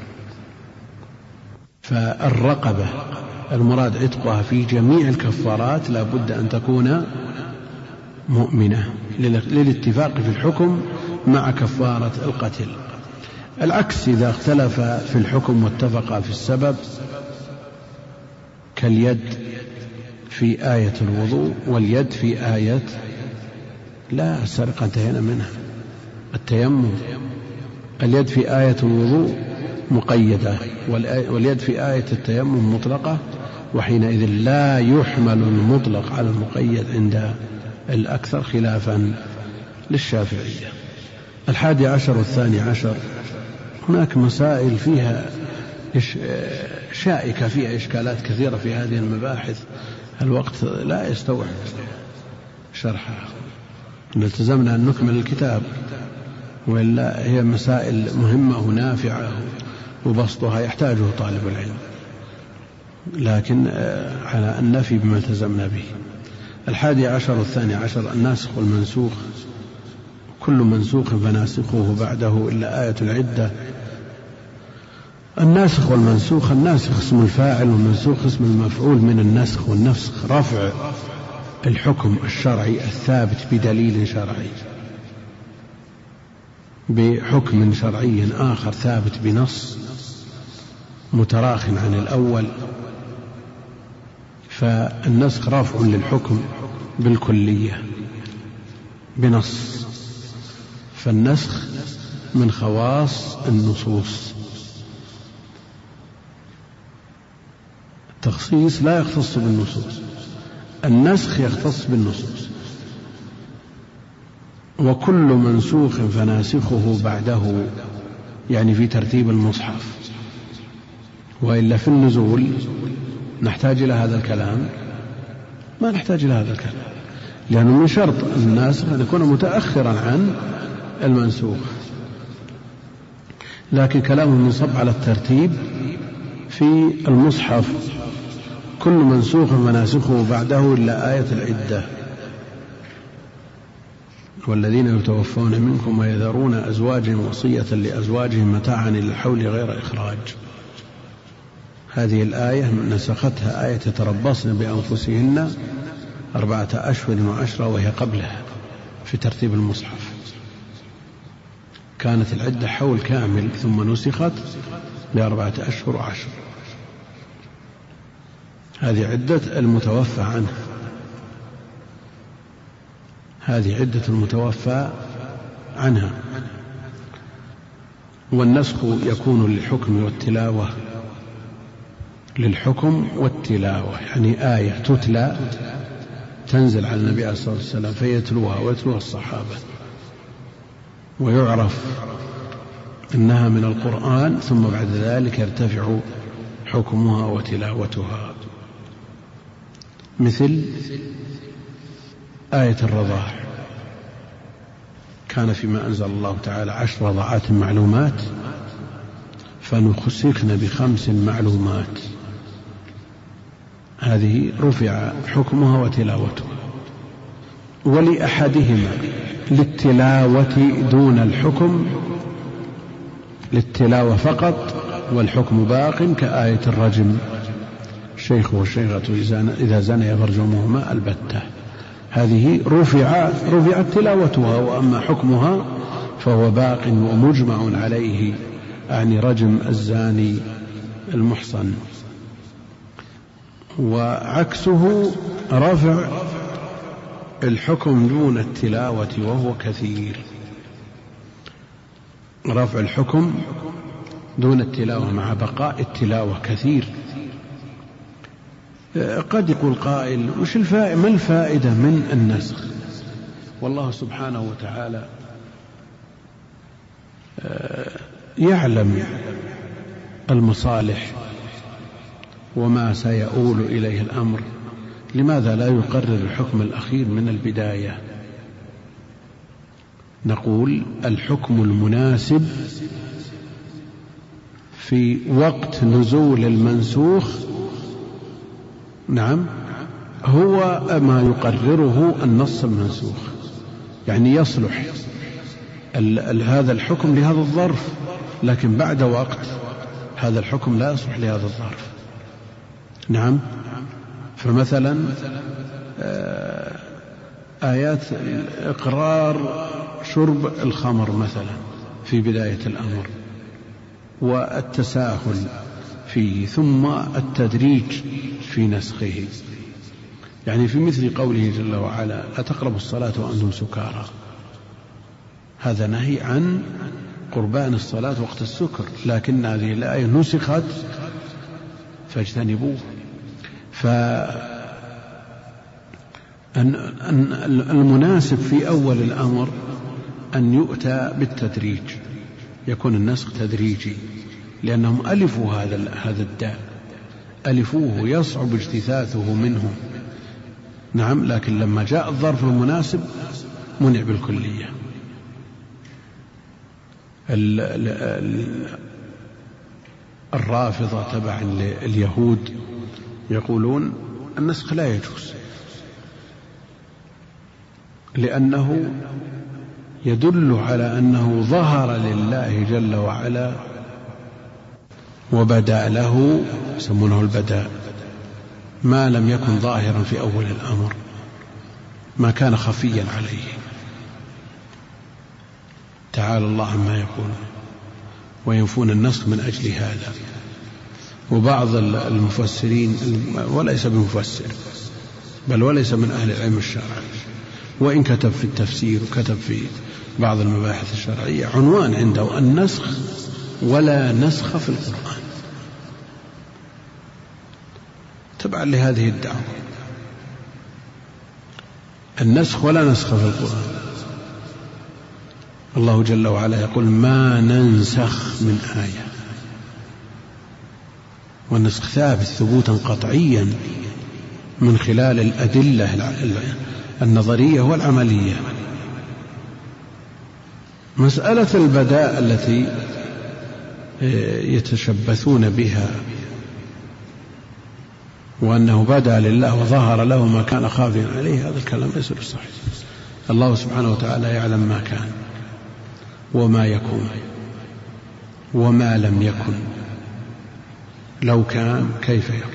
فالرقبة المراد عتقها في جميع الكفارات لا بد أن تكون مؤمنة للاتفاق في الحكم مع كفارة القتل. العكس إذا اختلف في الحكم واتفق في السبب، كاليد في آية الوضوء واليد في آية لا السرقة انتهينا منها التيمم. اليد في آية الوضوء مقيدة، واليد في آية التيمم مطلقة، وحينئذ لا يحمل المطلق على المقيد عند الأكثر خلافا للشافعية. الحادي عشر والثاني عشر، هناك مسائل فيها شائكة، فيها إشكالات كثيرة في هذه المباحث، الوقت لا يستوعب شرحها. نلتزمنا أن نكمل الكتاب، وإلا هي مسائل مهمة ونافعة وبسطها يحتاجه طالب العلم، لكن على أن نفي بما التزمنا به. الحادي عشر والثاني عشر الناسخ والمنسوخ. كل منسوخ فناسخه بعده إلا آية العدة. الناسخ والمنسوخ، الناسخ اسم الفاعل والمنسوخ اسم المفعول من النسخ والنفسخ، رفع الحكم الشرعي الثابت بدليل شرعي بحكم شرعي آخر ثابت بنص متراخٍ عن الأول. فالنسخ رافع للحكم بالكلية بنص، فالنسخ من خواص النصوص. التخصيص لا يختص بالنصوص، النسخ يختص بالنصوص. وكل منسوخ فناسخه بعده، يعني في ترتيب المصحف، وإلا في النزول نحتاج إلى هذا الكلام؟ ما نحتاج إلى هذا الكلام، لأنه من شرط الناسخ أن يكون متأخرا عن المنسوخ. لكن كلامه منصب على الترتيب في المصحف. كل منسوخ فناسخه بعده إلا آية العدة. والذين يتوفون منكم ويذرون أزواجا وصية لأزواجهم متاعا إلى الحول غير إخراج. هذه الآية نسختها آية يتربصن بأنفسهن أربعة أشهر وعشرة، وهي قبلها في ترتيب المصحف. كانت العدة حول كامل ثم نسخت بأربعة أشهر وعشر. هذه عدة المتوفى عنه، هذه عدة المتوفى عنها. والنسخ يكون للحكم والتلاوة، للحكم والتلاوة، يعني آية تتلى تنزل على النبي عليه الصلاة والسلام فيتلوها ويتلوها الصحابة ويعرف أنها من القرآن، ثم بعد ذلك يرتفع حكمها وتلاوتها. مثل آية الرضاع، كان فيما أنزل الله تعالى عشر رضعات معلومات فنسخن بخمس معلومات، هذه رفع حكمها وتلاوتها. ولأحدهما للتلاوة دون الحكم، للتلاوة فقط والحكم باق، كآية الرجم، الشيخ والشيخة إذا زنيا فارجموهما البتة، هذه رفع رفعت تلاوتها، وأما حكمها فهو باق ومجمع عليه، يعني رجم الزاني المحصن. وعكسه رفع الحكم دون التلاوة وهو كثير، رفع الحكم دون التلاوة مع بقاء التلاوة كثير. قد يقول قائل وش الفائدة، ما الفائدة من النسخ؟ والله سبحانه وتعالى يعلم المصالح وما سيؤول إليه الأمر، لماذا لا يقرر الحكم الأخير من البداية؟ نقول الحكم المناسب في وقت نزول المنسوخ نعم هو ما يقرره النص المنسوخ، يعني يصلح هذا الحكم لهذا الظرف، لكن بعد وقت هذا الحكم لا يصلح لهذا الظرف. نعم، فمثلا آيات إقرار شرب الخمر مثلا في بداية الأمر، والتساهل فيه، ثم التدريج في نسخه، يعني في مثل قوله جل وعلا لا تقربوا الصلاة وأنتم سكارى، هذا نهي عن قربان الصلاة وقت السكر، لكن هذه الآية نسخت فاجتنبوه. فالمناسب في أول الأمر أن يؤتى بالتدريج، يكون النسخ تدريجي، لأنهم ألفوا هذا هذا الداء، ألفوه يصعب اجتثاثه منهم. نعم، لكن لما جاء الظرف المناسب منع بالكلية. الرافضة تبع اليهود يقولون النسخ لا يجوز، لأنه يدل على أنه ظهر لله جل وعلا وبدا له، يسمونه البداء، ما لم يكن ظاهرا في أول الأمر، ما كان خفيا عليه، تعالى الله عما يقولون، وينفون النسخ من أجل هذا. وبعض المفسرين، وليس بمفسر بل وليس من أهل العلم الشرعي، وإن كتب في التفسير وكتب في بعض المباحث الشرعية، عنوان عنده النسخ ولا نسخ في القرآن، تبعا لهذه الدعوة، النسخ ولا نسخ في القرآن. الله جل وعلا يقول ما ننسخ من آية، والنسخ ثابت ثبوتا قطعيا من خلال الأدلة النظرية والعملية. مسألة البداء التي يتشبثون بها، وأنه بدا لله وظهر له ما كان خافيا عليه، هذا الكلام ليس بصحيح. الله سبحانه وتعالى يعلم ما كان وما يكون وما لم يكن، لو كان كيف يكون،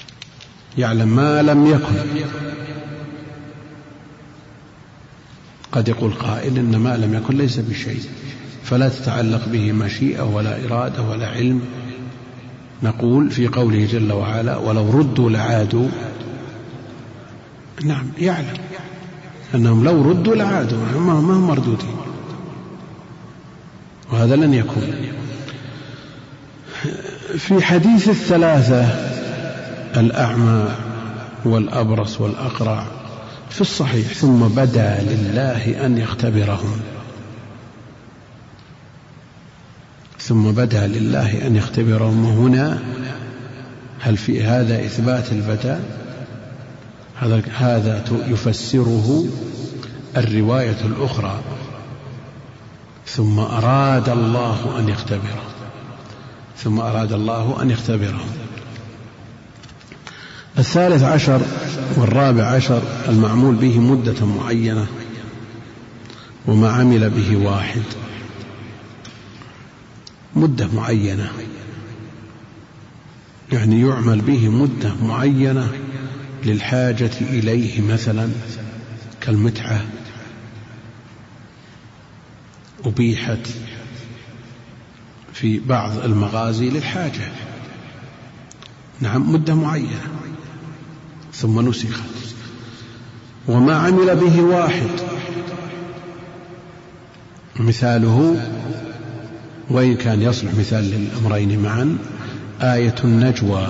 يعلم ما لم يكن. قد يقول قائل إن ما لم يكن ليس بشيء، فلا تتعلق به مشيئة ولا إرادة ولا علم. نقول في قوله جل وعلا ولو ردوا لعادوا، نعم يعلم أنهم لو ردوا لعادوا ما هم مردودين، وهذا لن يكون. في حديث الثلاثة الأعمى والأبرص والأقرع في الصحيح ثم بدا لله أن يختبرهم، ثم بدا لله أن يختبرهم. وهنا هل في هذا إثبات البداء؟ هذا هذا يفسره الرواية الأخرى ثم أراد الله أن يختبرهم، ثم أراد الله أن يختبرهم. الثالث عشر والرابع عشر المعمول به مدة معينة وما عمل به واحد، مدة معينة يعني يعمل به مدة معينة للحاجة إليه، مثلا كالمتعة أبيحت في بعض المغازي للحاجة، نعم مدة معينة ثم نسخت. وما عمل به واحد مثاله، وإن كان يصلح مثال للأمرين معا، آية النجوى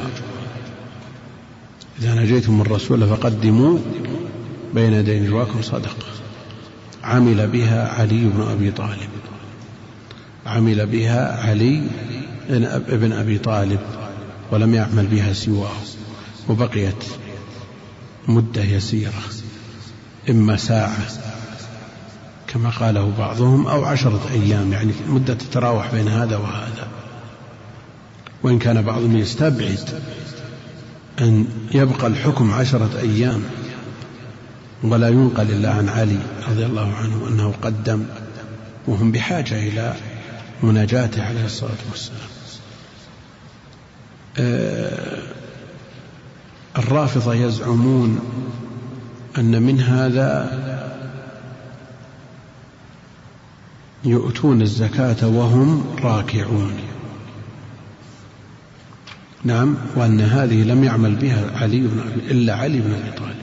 إذا نجيتم الرسول فقدموا بين يدي نجواكم صدقة، عمل بها علي بن أبي طالب، عمل بها علي بن أبي طالب ولم يعمل بها سواه، وبقيت مدة يسيرة إما ساعة كما قاله بعضهم أو عشرة أيام، يعني مدة تتراوح بين هذا وهذا. وإن كان بعضهم يستبعد أن يبقى الحكم عشرة أيام ولا ينقل إلا عن علي رضي الله عنه أنه قدم، وهم بحاجة إلى مناجاته عليه الصلاة والسلام. آه الرافضة يزعمون أن من هذا يؤتون الزكاة وهم راكعون، نعم، وأن هذه لم يعمل بها علي بن أبي إلا علي بن أبي طالب.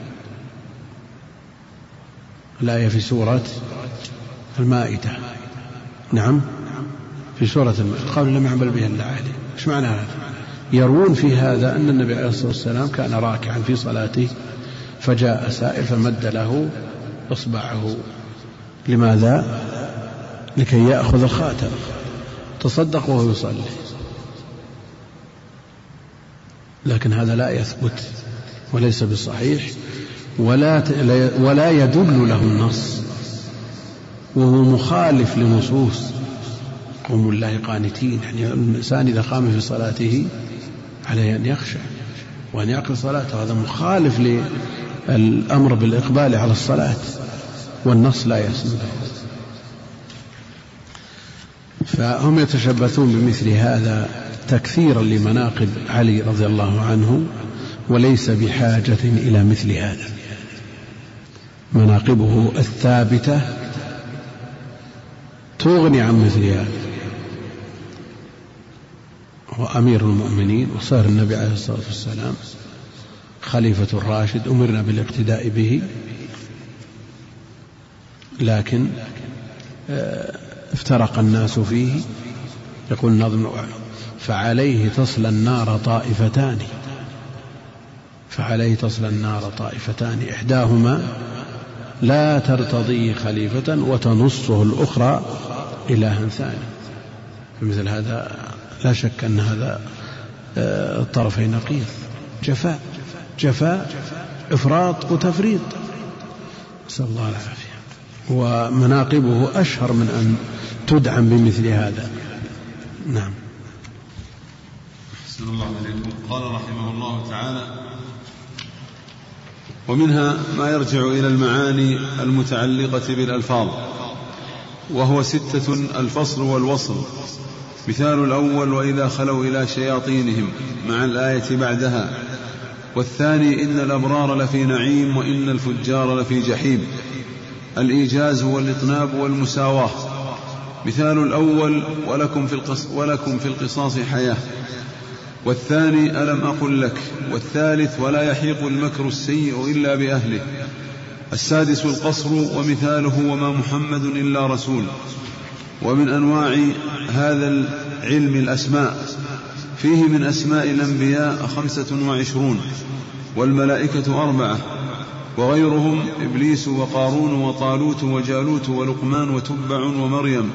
الآية في سورة المائدة، نعم في سورة المائدة قالوا لم يعمل بها إلا علي. إيش معنى هذا؟ يروون في هذا أن النبي عليه الصلاة والسلام كان راكعا في صلاته فجاء سائل فمد له إصبعه، لماذا؟ لكي يأخذ الخاتم، تصدق وهو يصلي. لكن هذا لا يثبت وليس بصحيح ولا ولا يدل له النص، وهو مخالف لنصوص قوموا الله قانتين. يعني الإنسان إذا قام في صلاته عليه أن يخشع وأن يعقل صلاته، هذا مخالف للأمر بالإقبال على الصلاة، والنص لا يسند. فهم يتشبثون بمثل هذا تكثيرا لمناقب علي رضي الله عنه، وليس بحاجة إلى مثل هذا. مناقبه الثابتة تغني عن مثل هذا. هو أمير المؤمنين وصار النبي عليه الصلاة والسلام خليفة الراشد، أمرنا بالاقتداء به، لكن افترق الناس فيه. يقول الناظم فعليه تصلى النار طائفتان، فعليه تصلى النار طائفتان إحداهما لا ترتضي خليفة وتنصه الأخرى إلها ثاني. فمثل هذا لا شك أن هذا الطرفين نقيض، جفاء جفاء إفراط وتفريط، نسأل الله العافية. ومناقبه أشهر من أن تدعم بمثل هذا. نعم. أحسن الله عليكم. قال رحمه الله تعالى: ومنها ما يرجع إلى المعاني المتعلقة بالألفاظ، وهو ستة: الفصل والوصل. مثال الأول: وإذا خلوا إلى شياطينهم، مع الآية بعدها. والثاني: إن الأبرار لفي نعيم وإن الفجار لفي جحيم. الإيجاز والإطناب والمساواة. مثال الأول ولكم في, القص ولكم في القصاص حياة، والثاني ألم أقل لك، والثالث ولا يحيق المكر السيء إلا بأهله. السادس القصر، ومثاله وما محمد إلا رسول. ومن أنواع هذا العلم الأسماء، فيه من أسماء الأنبياء خمسة وعشرون، والملائكة أربعة، وغيرهم إبليس وقارون وطالوت وجالوت ولقمان وتبع ومريم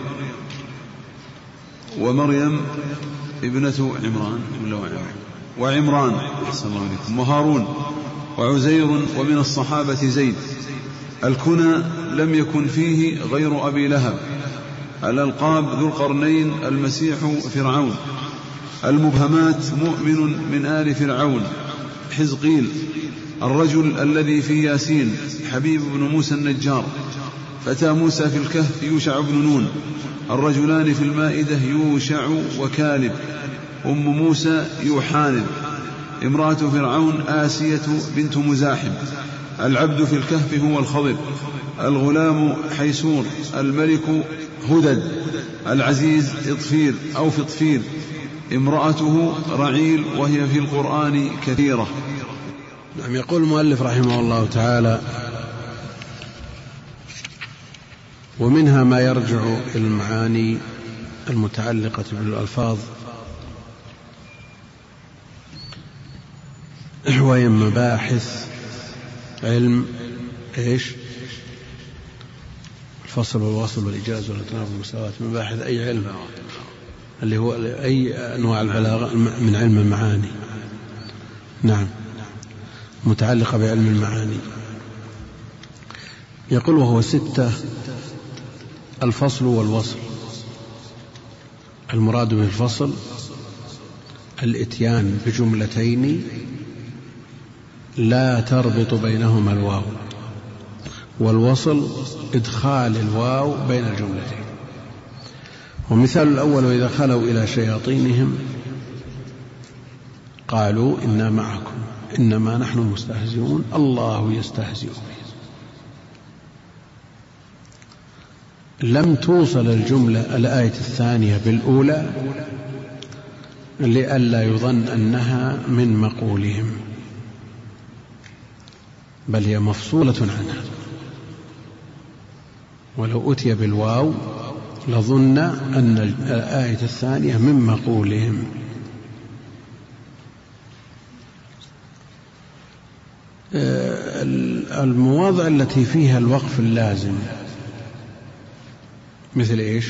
ومريم ابنة عمران وعمران وهارون وعزير، ومن الصحابة زيد. الكنى لم يكن فيه غير أبي لهب. الألقاب ذو القرنين، المسيح، فرعون. المبهمات مؤمن من آل فرعون، حزقيل. الرجل الذي في ياسين، حبيب بن موسى النجار. فتى موسى في الكهف، يوشع بن نون. الرجلان في المائدة، يوشع وكالب. أم موسى يوحانب. امرأة فرعون آسية بنت مزاحم. العبد في الكهف هو الخضر. الغلام حيسور. الملك هدد. العزيز إطفير أو فطفير. امرأته رعيل، وهي في القرآن كثيرة. نعم. يقول المؤلف رحمه الله تعالى: ومنها ما يرجع إلى المعاني المتعلقة بالألفاظ، وهي مباحث علم إيش؟ الفصل والوصل والإيجاز والإطناب والمساواة. مباحث أي علم؟ اللي هو أي أنواع البلاغة من علم المعاني. نعم، متعلقة بعلم المعاني. يقول: وهو ستة: الفصل والوصل. المراد بالفصل الإتيان بجملتين لا تربط بينهما الواو، والوصل إدخال الواو بين الجملتين. ومثال الأول: وإذا خلوا إلى شياطينهم قالوا إنا معكم إنما نحن مستهزئون الله يستهزئ بهم. لم توصل الجملة الآية الثانية بالأولى لئلا يظن أنها من مقولهم، بل هي مفصولة عنها. ولو أتي بالواو لظن أن الآية الثانية من مقولهم. المواضع التي فيها الوقف اللازم مثل إيش؟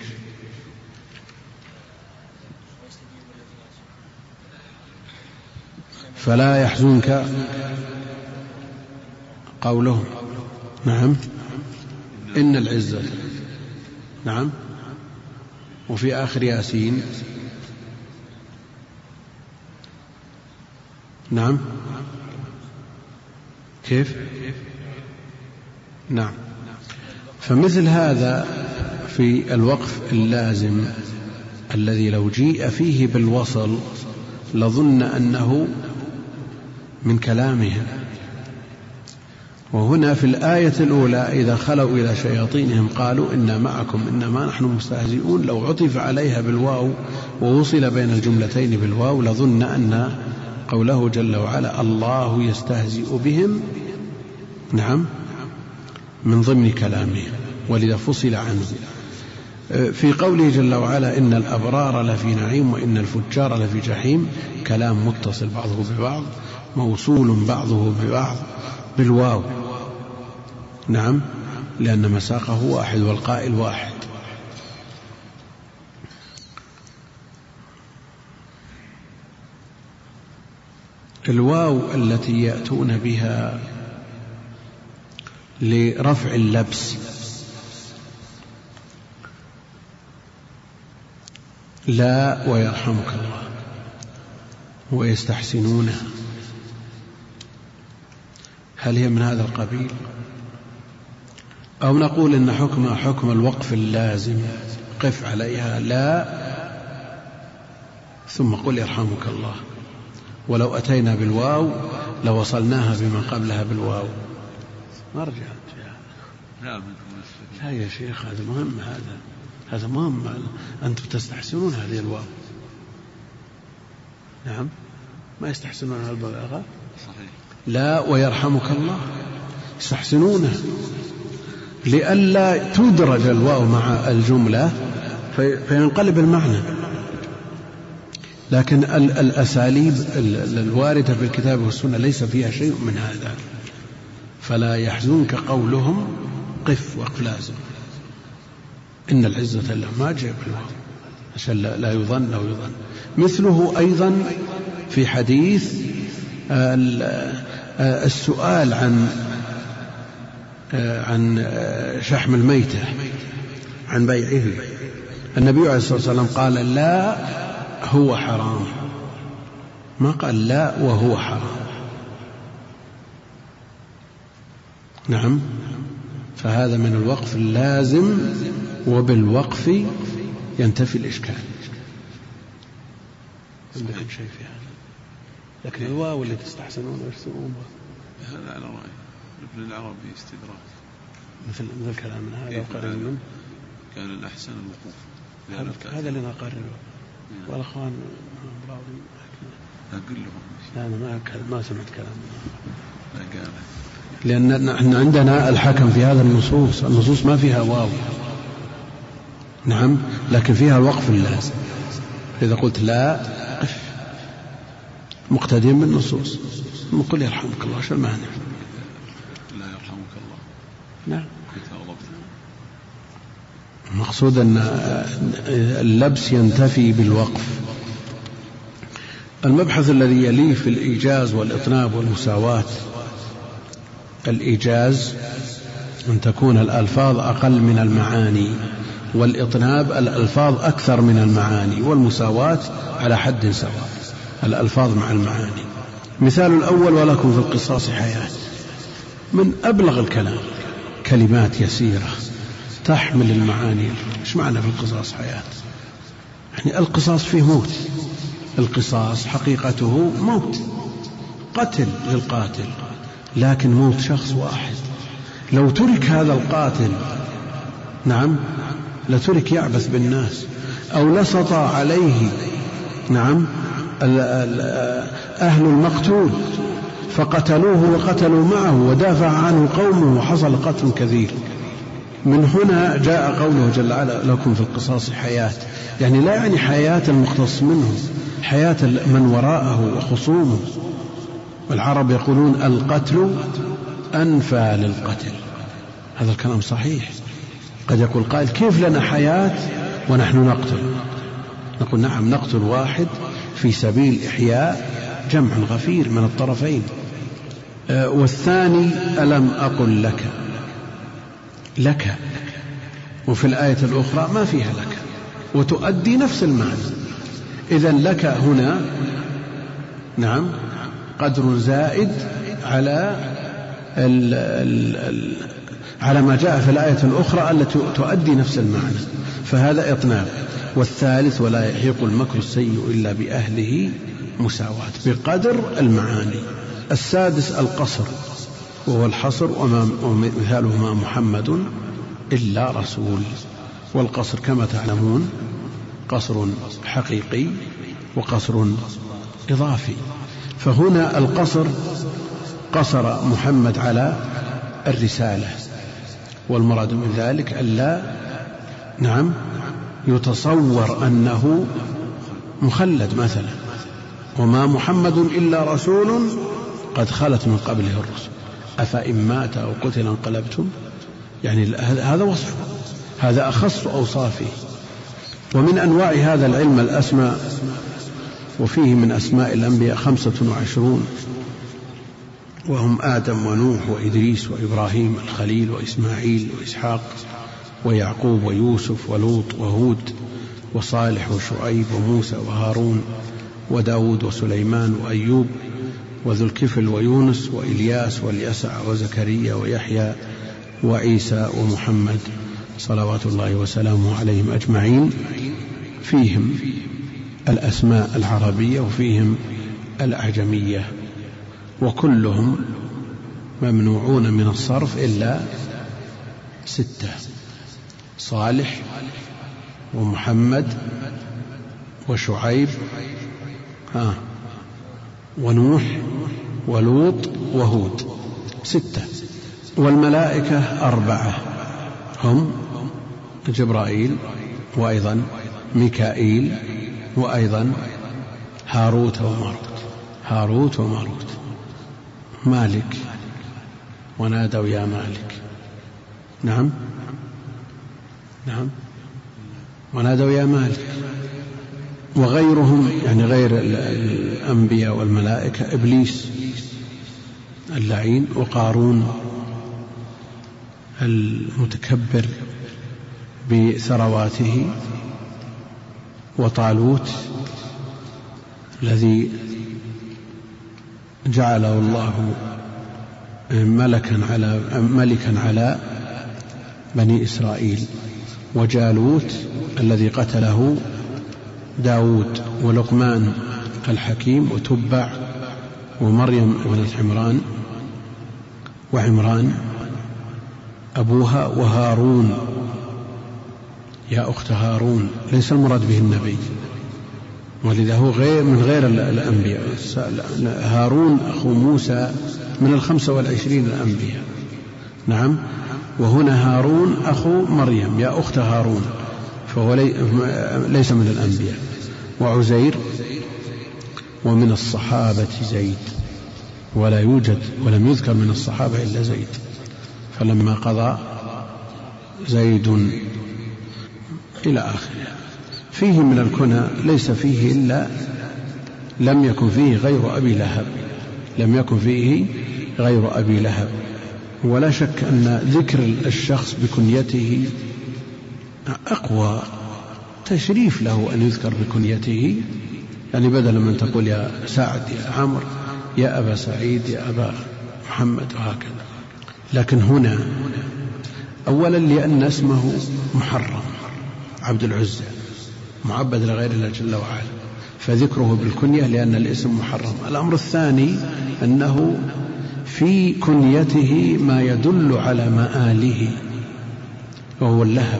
فلا يحزنك قولهم. نعم. إن العزة. نعم. وفي آخر ياسين. نعم. كيف؟ نعم. فمثل هذا في الوقف اللازم الذي لو جيء فيه بالوصل لظن أنه من كلامهم. وهنا في الآية الأولى: إذا خلوا إلى شياطينهم قالوا إنا معكم إنما نحن مستهزئون، لو عطف عليها بالواو ووصل بين الجملتين بالواو لظن أن قوله جل وعلا الله يستهزئ بهم نعم من ضمن كلامهم، ولذا فصل عنه. في قوله جل وعلا إن الأبرار لفي نعيم وإن الفجار لفي جحيم، كلام متصل بعضه ببعض موصول بعضه ببعض بالواو. نعم، لأن مساقه واحد والقائل واحد. الواو التي يأتون بها لرفع اللبس لا ويرحمك الله ويستحسنونها، هل هي من هذا القبيل؟ أو نقول إن حكم حكم الوقف اللازم قف عليها لا ثم قل يرحمك الله، ولو أتينا بالواو لوصلناها بما قبلها بالواو. نرجع لا يا شيخ هذا مهم، هذا هذا مهم. أنتم تستحسنون هذه الواو. نعم ما يستحسنون هذا البلاغة صحيح. لا ويرحمك الله يستحسنونه لئلا تدرج الواو مع الجملة فينقلب المعنى. لكن الأساليب الواردة في الكتاب والسنة ليس فيها شيء من هذا، فلا يحزنك قولهم قف وقف لازم. إن العزة لله ما جاء بالواو عشان لا يظن أو يظن. مثله أيضا في حديث السؤال عن عن شحم الميتة عن بيعه، النبي عليه الصلاة والسلام قال لا هو حرام، ما قال لا وهو حرام. نعم، فهذا من الوقف اللازم، وبالوقف ينتفي الإشكال. عندكم شيء في هذا؟ لكن الواو اللي تستحسنون ويرسمون هذا على رأي ابن العربي استدراك مثل مثل كلام من هذا وقريب منه. كان الأحسن الوقوف هذا اللي نقرره. والأخوان براوي أقول لهم لا أنا ما ما سمعت كلام لا قال، لأن نحن عندنا الحكم في هذا النصوص، النصوص ما فيها واو. نعم، لكن فيها الوقف اللازم. إذا قلت لا قف مقتدين بالنصوص، نقول يرحمك الله شو المعنى؟ لا يرحمك الله. نعم، المقصود أن اللبس ينتفي بالوقف. المبحث الذي يليه في الإيجاز والإطناب والمساواة، الإيجاز أن تكون الألفاظ أقل من المعاني، والإطناب الألفاظ أكثر من المعاني، والمساواة على حد سواء الألفاظ مع المعاني. مثال الأول ولكم في القصاص حياة، من أبلغ الكلام، كلمات يسيرة تحمل المعاني. إيش معنى في القصاص حياة؟ يعني القصاص فيه موت، القصاص حقيقته موت، قتل للقاتل، لكن موت شخص واحد. لو ترك هذا القاتل نعم لترك يعبث بالناس، أو لسط عليه نعم أهل المقتول فقتلوه وقتلوا معه ودافع عنه قومه وحصل قتل كثير. من هنا جاء قوله جل وعلا لكم في القصاص حياة، يعني لا يعني حياة المختص منه، حياة من وراءه وخصومه. والعرب يقولون القتل أنفى للقتل، هذا الكلام صحيح. قد يقول قائل كيف لنا حياة ونحن نقتل؟ نقول نعم، نقتل واحد في سبيل إحياء جمع غفير من الطرفين. آه والثاني ألم أقل لك، لك، وفي الآية الأخرى ما فيها لك، وتؤدي نفس المعنى. إذن لك هنا نعم قدر زائد على ال ال ال على ما جاء في الآية الأخرى التي تؤدي نفس المعنى، فهذا إطناب. والثالث ولا يحيق المكر السيء إلا بأهله، مساواة بقدر المعاني. السادس القصر، وهو الحصر، ومثاله ما محمد إلا رسول. والقصر كما تعلمون قصر حقيقي وقصر إضافي. فهنا القصر قصر محمد على الرسالة، والمراد من ذلك ألا نعم يتصور أنه مخلد مثلا، وما محمد إلا رسول قد خلت من قبله الرسل أفإن مات أو قتل انقلبتم، يعني هذا وصف، هذا أخص أوصافه. ومن أنواع هذا العلم الأسماء، وفيه من أسماء الأنبياء خمسة وعشرون، وهم آدم ونوح وإدريس وإبراهيم الخليل وإسماعيل وإسحاق ويعقوب ويوسف ولوط وهود وصالح وشعيب وموسى وهارون وداود وسليمان وأيوب وذو الكفل ويونس وإلياس واليسع وزكريا ويحيى وعيسى ومحمد صلوات الله وسلامه عليهم أجمعين. فيهم الأسماء العربية وفيهم الأعجمية، وكلهم ممنوعون من الصرف إلا ستة: صالح ومحمد وشعيب ها ونوح ولوط وهود، ستة. والملائكة أربعة، هم جبرائيل وأيضا ميكائيل وأيضا هاروت وماروت، هاروت وماروت. مالك ونادوا يا مالك، نعم نعم ونادوا يا مالك. وغيرهم يعني غير الأنبياء والملائكة: إبليس اللعين، وقارون المتكبر بثرواته، وطالوت الذي جعله الله ملكا على ملكا على بني إسرائيل، وجالوت الذي قتله داود، ولقمان الحكيم، وتبع، ومريم ابنة عمران وعمران أبوها، وهارون يا أخت هارون، ليس المراد به النبي، ولذا هو غير من غير الأنبياء. هارون أخو موسى من الخمسة والعشرين الأنبياء، نعم. وهنا هارون أخو مريم يا أخت هارون، فهو ليس من الأنبياء. وعزير، ومن الصحابة زيد، ولا يوجد ولم يذكر من الصحابة إلا زيد، فلما قضى زيد إلى آخره. فيه من الكنى ليس فيه إلا لم يكن فيه غير أبي لهب، لم يكن فيه غير أبي لهب. ولا شك أن ذكر الشخص بكنيته أقوى تشريف له أن يذكر بكنيته، يعني بدلا من تقول يا سعد يا عمرو يا أبا سعيد يا أبا محمد وهكذا. لكن هنا أولا لأن اسمه محرم، عبد العزى معبد لغير الله جل وعلا، فذكره بالكنية لأن الاسم محرم. الأمر الثاني أنه في كنيته ما يدل على مآله، وهو اللهب،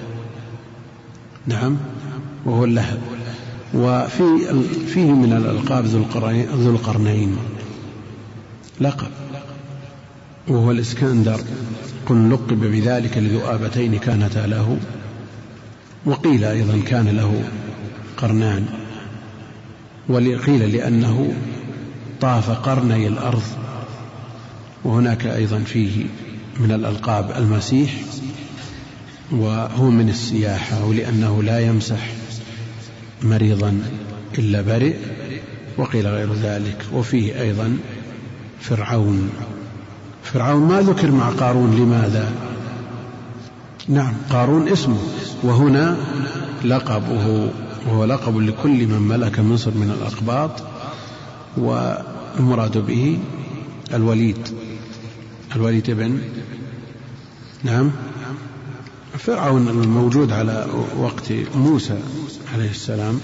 نعم، وهو اللهب. وفي فيه من الألقاب ذو القرنين لقب، وهو الإسكندر، قل لقب بذلك لذؤابتين كانتا له، وقيل أيضا كان له قرنان، وقيل لأنه طاف قرني الأرض. وهناك أيضا فيه من الألقاب المسيح، وهو من السياحة، ولأنه لا يمسح مريضا إلا برئ، وقيل غير ذلك. وفيه أيضا فرعون، فرعون ما ذكر مع قارون، لماذا؟ نعم، قارون اسمه، وهنا لقبه، وهو لقب لكل من ملك مصر من الأقباط، والمراد به الوليد، الوليد بن نعم فرعون الموجود على وقت موسى عليه السلام.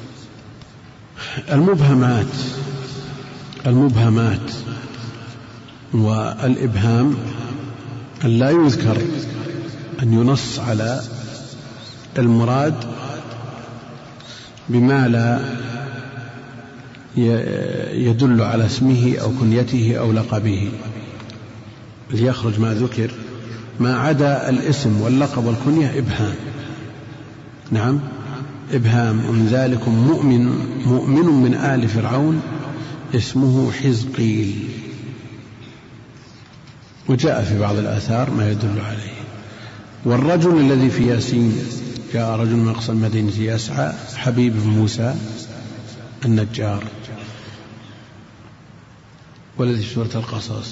المبهمات، المبهمات والإبهام أن لا يذكر، أن ينص على المراد بما لا يدل على اسمه أو كنيته أو لقبه، ليخرج ما ذكر. ما عدا الاسم واللقب والكنية إبهام، نعم إبهام. ومن ذلك مؤمن مؤمن من آل فرعون اسمه حزقيل، وجاء في بعض الآثار ما يدل عليه. والرجل الذي في ياسين، جاء رجل من أقصى المدينة يسعى، حبيب موسى النجار. والذي في سورة القصص،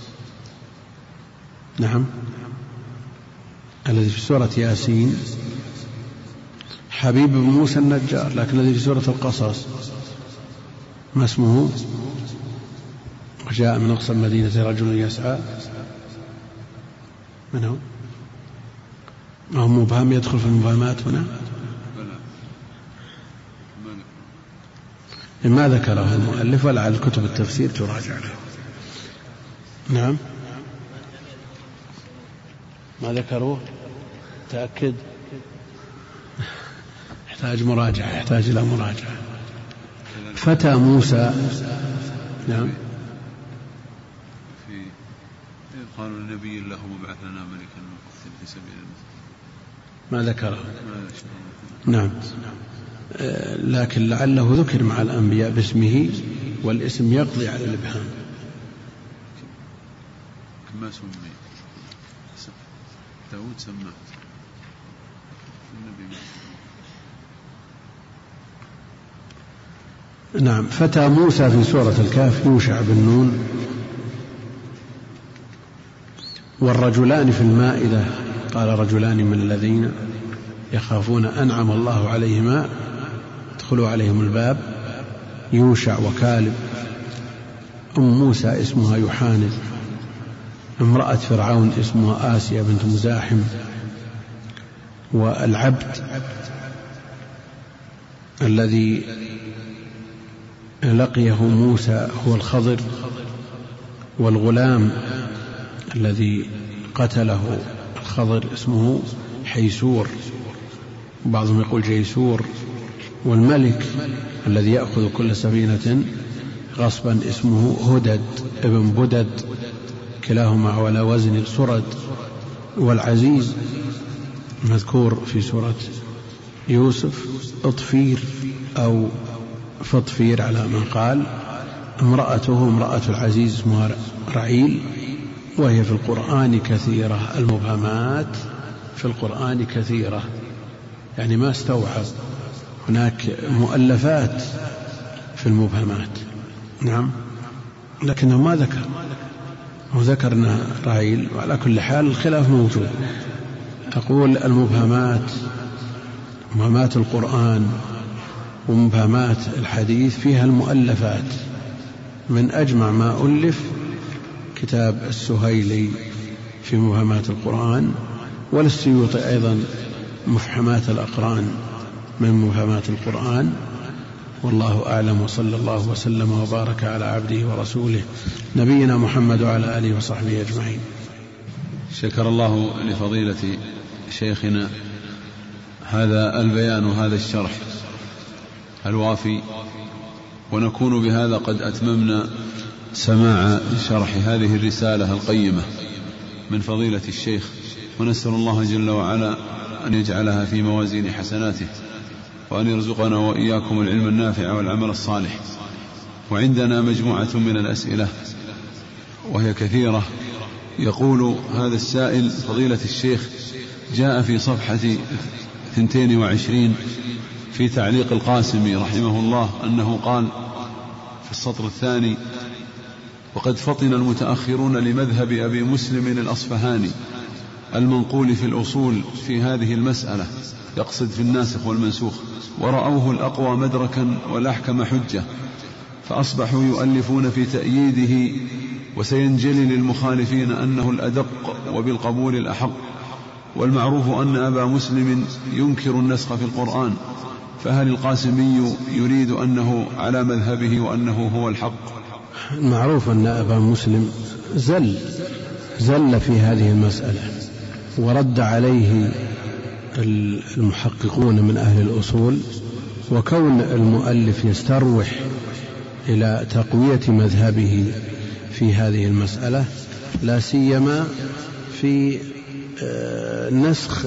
نعم الذي في سورة ياسين حبيب موسى النجار، لكن الذي في سورة القصص ما اسمه؟ وجاء من أقصى المدينة رجل يسعى، من هو؟ ما هو مبهم يدخل في المبهمات هنا؟ ما ذكره المؤلف، ولعل كتب التفسير تراجع له. نعم ما ذكروه؟ تأكد؟ يحتاج مراجعة، يحتاج إلى مراجعة. فتى موسى. نعم. في قالوا النبي له مبعث لنا ملكا نقتل في سبيل الله، ما ذكره. نعم. آه لكن لعله ذكر مع الأنبياء باسمه، والاسم يقضي على الإبهام. كما سمي داود سماه النبي. نعم. فتى موسى في سورة الكهف يوشع بن نون. والرجلان في المائدة قال رجلان من الذين يخافون أنعم الله عليهما ادخلوا عليهم الباب، يوشع وكالب. أم موسى اسمها يحانث. امرأة فرعون اسمها آسيا بنت مزاحم. والعبد الذي لقيه موسى هو الخضر. والغلام الذي قتله الخضر اسمه حيسور، بعضهم يقول جيسور. والملك الذي يأخذ كل سفينة غصبا اسمه هدد ابن بدد، كلاهما على وزن سرد. والعزيز مذكور في سورة يوسف اطفير أو فطفير على ما قال. امرأته امرأة العزيز اسمها رعيل، وهي في القرآن كثيرة. المبهمات في القرآن كثيرة، يعني ما استوعب، هناك مؤلفات في المبهمات. نعم. لكنه ما ذكر، وذكرنا رعيل. وعلى كل حال الخلاف موجود. أقول المبهمات، مبهمات القرآن ومبهمات الحديث فيها المؤلفات. من أجمع ما ألف كتاب السهيلي في مبهمات القرآن، والسيوطي أيضا مفحمات الأقران من مبهمات القرآن. والله أعلم، وصلى الله وسلم وبارك على عبده ورسوله نبينا محمد وعلى آله وصحبه أجمعين. شكر الله لفضيلة شيخنا هذا البيان وهذا الشرح الوافي، ونكون بهذا قد أتممنا سماع شرح هذه الرسالة القيمة من فضيلة الشيخ، ونسأل الله جل وعلا أن يجعلها في موازين حسناته، وأن يرزقنا وإياكم العلم النافع والعمل الصالح. وعندنا مجموعة من الأسئلة وهي كثيرة. يقول هذا السائل: فضيلة الشيخ، جاء في صفحة اثنتين وعشرين في تعليق القاسمي رحمه الله أنه قال في السطر الثاني: وقد فطن المتأخرون لمذهب أبي مسلم الأصفهاني المنقول في الأصول في هذه المسألة، يقصد في الناسخ والمنسوخ، ورأوه الأقوى مدركا والأحكم حجة، فأصبحوا يؤلفون في تأييده، وسينجلي للمخالفين أنه الأدق وبالقبول الأحق. والمعروف أن أبا مسلم ينكر النسخ في القرآن، فهل القاسمي يريد أنه على مذهبه وأنه هو الحق؟ المعروف أن أبا مسلم زل زل في هذه المسألة، ورد عليه المحققون من أهل الأصول. وكون المؤلف يستروح إلى تقوية مذهبه في هذه المسألة، لا سيما في نسخ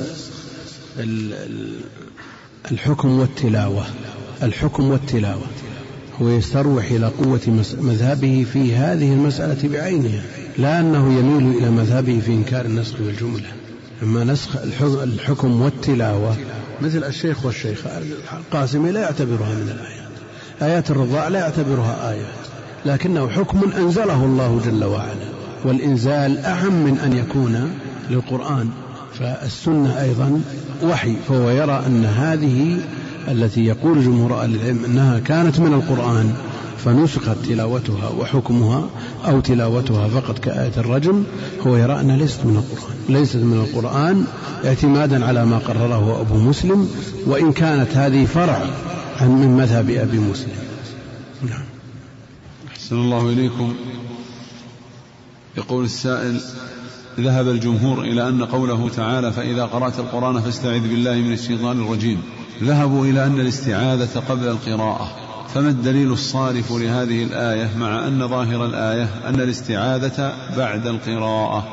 الحكم والتلاوة الحكم والتلاوة هو يستروح إلى قوة مذهبه في هذه المسألة بعينها، لا أنه يميل إلى مذهبه في إنكار النسخ والجملة. أما نسخ الحكم والتلاوة مثل الشيخ والشيخة القاسمي لا يعتبرها من الآيات، آيات الرضاع لا يعتبرها آيات، لكنه حكم أنزله الله جل وعلا، والإنزال أعم من أن يكون للقرآن. فالسنة أيضا وحي، فهو يرى أن هذه التي يقول جمهور أهل العلم أنها كانت من القرآن فنسخت تلاوتها وحكمها، أو تلاوتها فقط كآية الرجم، هو يرى أنها ليست من القرآن ليست من القرآن اعتمادا على ما قرره أبو مسلم، وإن كانت هذه فرع عن من مذهب أبي مسلم. نعم. أحسن الله إليكم. يقول السائل: ذهب الجمهور إلى أن قوله تعالى فإذا قرأت القرآن فاستعذ بالله من الشيطان الرجيم ذهبوا إلى أن الاستعاذة قبل القراءة، فما الدليل الصارف لهذه الآية مع أن ظاهر الآية أن الاستعاذة بعد القراءة؟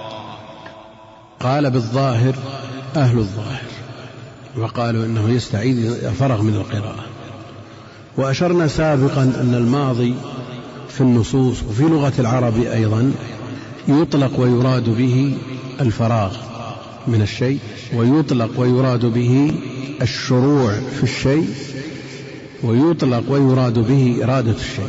قال بالظاهر أهل الظاهر وقالوا إنه يستعيذ فرغ من القراءة. وأشرنا سابقا أن الماضي في النصوص وفي لغة العرب أيضا يطلق ويراد به الفراغ من الشيء، ويطلق ويراد به الشروع في الشيء، ويطلق ويراد به إرادة الشيء.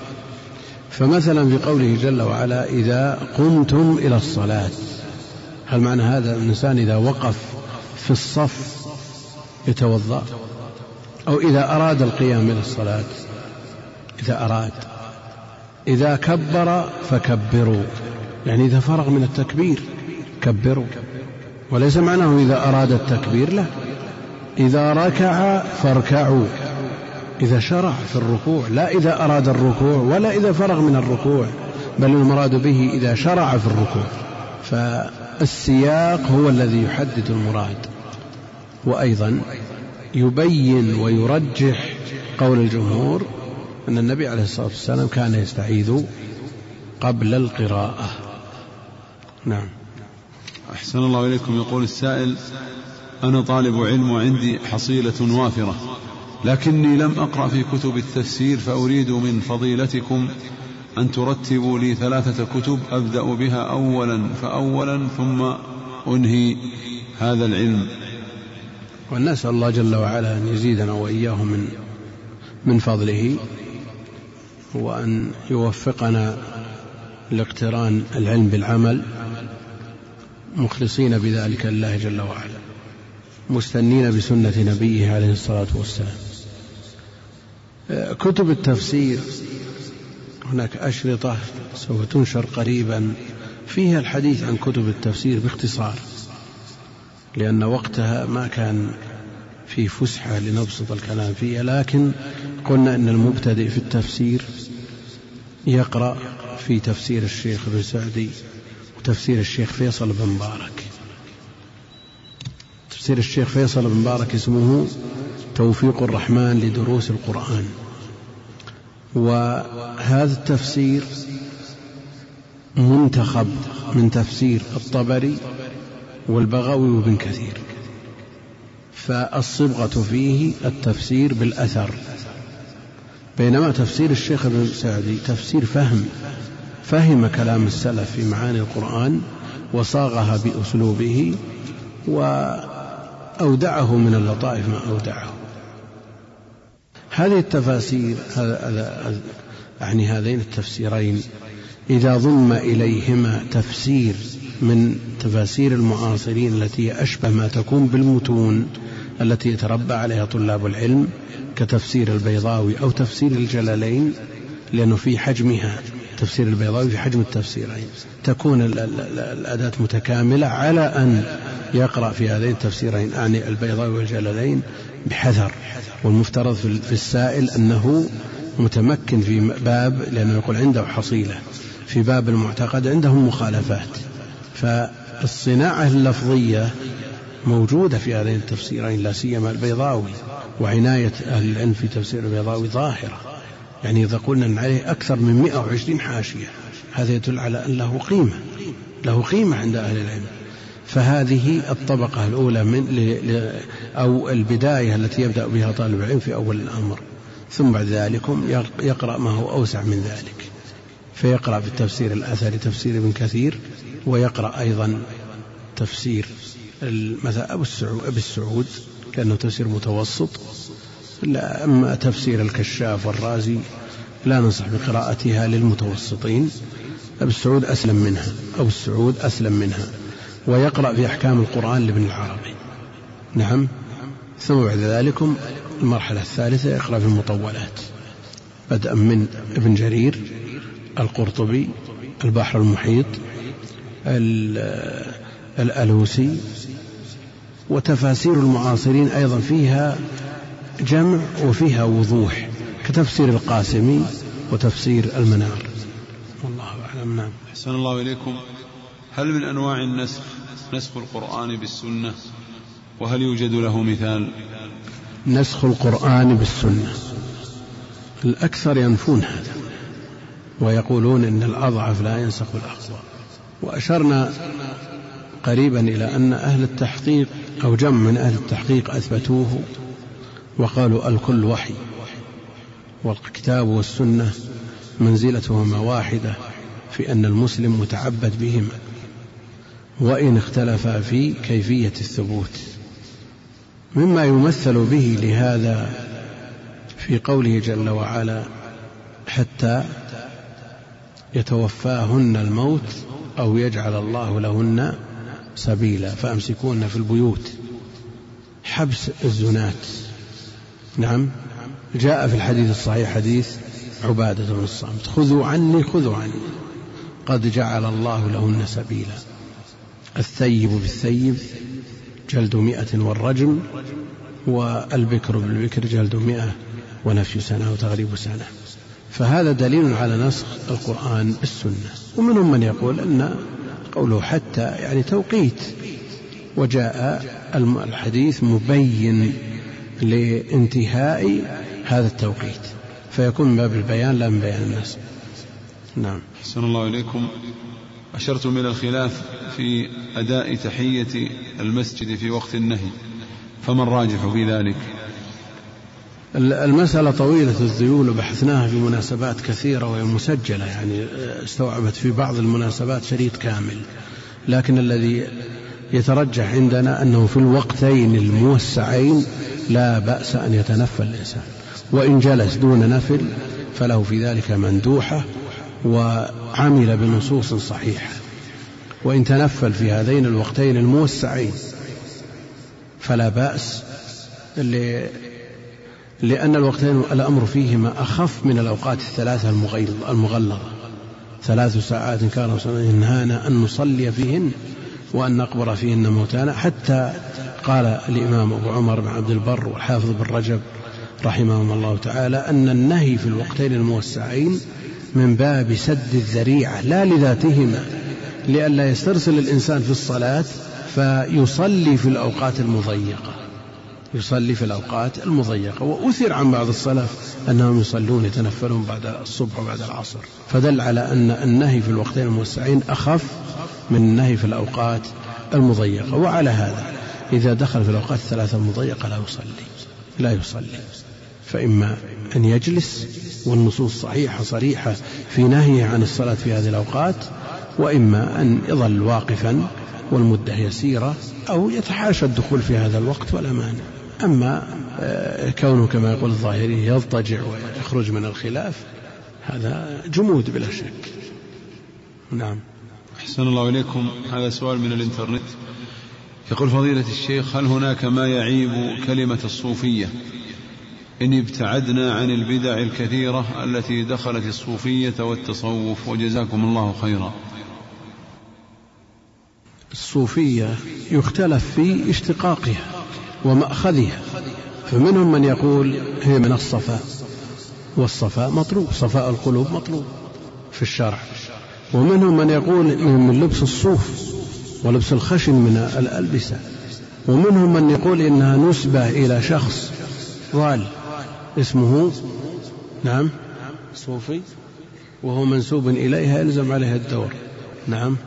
فمثلا في قوله جل وعلا إذا قمتم إلى الصلاة، هل معنى هذا الإنسان إذا وقف في الصف يتوضأ؟ أو إذا أراد القيام إلى الصلاة؟ إذا أراد. إذا كبر فكبروا، يعني إذا فرغ من التكبير كبروا، وليس معناه إذا أراد التكبير، لا، إذا ركع فاركعوا، إذا شرع في الركوع، لا إذا أراد الركوع ولا إذا فرغ من الركوع، بل المراد به إذا شرع في الركوع. فالسياق هو الذي يحدد المراد. وأيضا يبين ويرجح قول الجمهور أن النبي عليه الصلاة والسلام كان يستعيذ قبل القراءة. نعم. أحسن الله إليكم. يقول السائل: أنا طالب علم وعندي حصيلة وافرة، لكني لم أقرأ في كتب التفسير، فأريد من فضيلتكم أن ترتبوا لي ثلاثة كتب أبدأ بها أولا فأولا ثم أنهي هذا العلم. ونسأل الله جل وعلا أن يزيدنا وإياهم من من فضله، وأن يوفقنا لاقتران العلم بالعمل، مخلصين بذلك لله جل وعلا، مستنين بسنة نبيه عليه الصلاة والسلام. كتب التفسير هناك أشرطة سوف تنشر قريبا فيها الحديث عن كتب التفسير باختصار، لأن وقتها ما كان في فسحة لنبسط الكلام فيها، لكن قلنا أن المبتدئ في التفسير يقرأ في تفسير الشيخ ابن سعدي وتفسير الشيخ فيصل بن مبارك. تفسير الشيخ فيصل بن مبارك اسمه توفيق الرحمن لدروس القرآن، وهذا التفسير منتخب من تفسير الطبري والبغوي وابن كثير، فالصبغة فيه التفسير بالأثر، بينما تفسير الشيخ ابن سعدي تفسير فهم، فهم كلام السلف في معاني القرآن وصاغها بأسلوبه وأودعه من اللطائف ما أودعه. هذه التفاسير يعني هذين التفسيرين إذا ضم إليهما تفسير من تفاسير المعاصرين التي أشبه ما تكون بالمتون التي يتربى عليها طلاب العلم كتفسير البيضاوي أو تفسير الجلالين، لأنه في حجمها تفسير البيضاوي في حجم التفسيرين، تكون الأداة متكاملة على أن يقرأ في هذين التفسيرين، أعني البيضاوي والجلالين، بحذر. والمفترض في السائل أنه متمكن في باب، لأنه يقول عنده حصيلة في باب المعتقد، عندهم مخالفات، فالصناعة اللفظية موجودة في هذين التفسيرين، لا سيما البيضاوي، وعناية أهل العلم في تفسير البيضاوي ظاهرة. يعني إذا قلنا أن عليه أكثر من مئة وعشرين حاشية، هذا يدل على أن له قيمة، له قيمة عند أهل العلم. فهذه الطبقة الأولى من أو البداية التي يبدأ بها طالب العلم في أول الأمر، ثم بعد ذلك يقرأ ما هو أوسع من ذلك، فيقرأ في التفسير الأثري تفسير ابن كثير، ويقرأ أيضا تفسير مثلا أبي السعود لأنه تفسير متوسط. لا، أما تفسير الكشاف والرازي لا ننصح بقراءتها للمتوسطين، أبي السعود أسلم منها أو السعود أسلم منها. ويقرأ في أحكام القرآن لابن العربي. نعم. ثم بعد ذلك المرحلة الثالثة يقرأ في المطولات، بدءا من ابن جرير، القرطبي، البحر المحيط، الألوسي، وتفاسير المعاصرين أيضا فيها جمع وفيها وضوح، كتفسير القاسمي وتفسير المنار. والله أعلم. نعم. أحسن الله إليكم. هل من أنواع النسخ نسخ القرآن بالسنة؟ وهل يوجد له مثال؟ نسخ القرآن بالسنة الأكثر ينفون هذا ويقولون إن الأضعف لا ينسخ الأقوى. وأشرنا قريبا إلى أن أهل التحقيق أو جمع من أهل التحقيق أثبتوه وقالوا الكل وحي، والكتاب والسنة منزلتهما واحدة في أن المسلم متعبد بهما، وإن اختلفا في كيفية الثبوت. مما يمثل به لهذا في قوله جل وعلا حتى يتوفاهن الموت أو يجعل الله لهن سبيلا فأمسكوهن في البيوت، حبس الزنات. نعم، جاء في الحديث الصحيح حديث عبادة بن الصامت خذوا عني خذوا عني قد جعل الله لهن سبيلا. الثيب بالثيب جلد مئة والرجم، والبكر بالبكر جلد مئة ونفي سنة وتغريب سنة. فهذا دليل على نسخ القرآن بالسنة. ومنهم من يقول أن قوله حتى يعني توقيت، وجاء الحديث مبين لانتهاء هذا التوقيت، فيكون من باب البيان لا من بيان النسخ. نعم. أحسن الله إليكم. أشرتم إلى الخلاف في أداء تحية المسجد في وقت النهي، فما الراجح في ذلك؟ المسألة طويلة الذيول وبحثناها في مناسبات كثيرة وهي مسجلة، يعني استوعبت في بعض المناسبات شريط كامل، لكن الذي يترجح عندنا أنه في الوقتين الموسعين لا بأس أن يتنفل الإنسان، وإن جلس دون نفل فله في ذلك مندوحة وعمل بنصوص صحيحة، وإن تنفل في هذين الوقتين الموسعين فلا بأس، لأن الوقتين الأمر فيهما أخف من الأوقات الثلاثة المغلظة. ثلاث ساعات كان ينهانا أن نصلي فيهن وأن نقبر فيهن موتانا، حتى قال الإمام أبو عمر بن عبد البر والحافظ بن رجب رحمهم الله تعالى أن النهي في الوقتين الموسعين من باب سد الذريعة لا لذاتهما، لئلا يسترسل الإنسان في الصلاة فيصلي في الأوقات المضيقة يصلي في الأوقات المضيقة. وأثر عن بعض السلف أنهم يصلون يتنفلون بعد الصبح وبعد العصر، فدل على أن النهي في الوقتين الموسعين أخف من النهي في الأوقات المضيقة. وعلى هذا إذا دخل في الأوقات الثلاثة المضيقة لا يصلي لا يصلي فإما أن يجلس والنصوص صحيحة صريحة في نهيه عن الصلاة في هذه الأوقات، وإما أن يظل واقفا والمدة يسيرة، أو يتحاشى الدخول في هذا الوقت ولا مانع. أما كونه كما يقول الظاهري يضطجع ويخرج من الخلاف هذا جمود بلا شك. نعم. أحسن الله إليكم. هذا سؤال من الإنترنت، يقول فضيلة الشيخ هل هناك ما يعيب كلمة الصوفية إن ابتعدنا عن البدع الكثيرة التي دخلت الصوفية والتصوف؟ وجزاكم الله خيرا. الصوفية يختلف في اشتقاقها ومأخذها، فمنهم من يقول هي من الصفاء، والصفاء مطلوب، صفاء القلوب مطلوب في الشرع. ومنهم من يقول من لبس الصوف ولبس الخشن من الألبسة. ومنهم من يقول إنها نسبة إلى شخص ضال اسمه نعم صوفي وهو منسوب إليها يلزم عليها الدور. نعم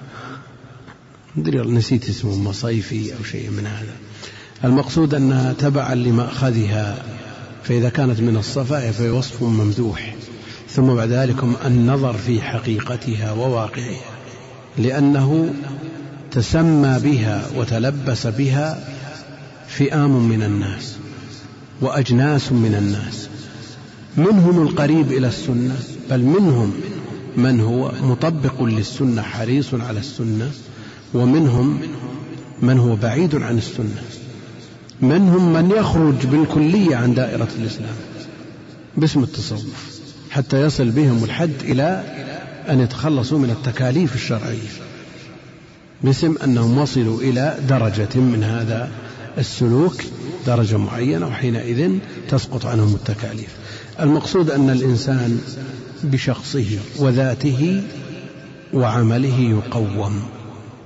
نسيت اسمه، مصيفي أو شيء من هذا. المقصود أنها تبعا لمأخذها، فإذا كانت من الصفاء فهي وصف ممدوح، ثم بعد ذلك النظر في حقيقتها وواقعها، لأنه تسمى بها وتلبس بها فئام من الناس وأجناس من الناس، منهم القريب إلى السنة، بل منهم من هو مطبق للسنة حريص على السنة، ومنهم من هو بعيد عن السنة، منهم من يخرج بالكلية عن دائرة الإسلام باسم التصوف حتى يصل بهم الحد إلى أن يتخلصوا من التكاليف الشرعية باسم أنهم وصلوا إلى درجة من هذا السلوك، درجة معينة، وحينئذ تسقط عنهم التكاليف. المقصود أن الإنسان بشخصه وذاته وعمله يقوم،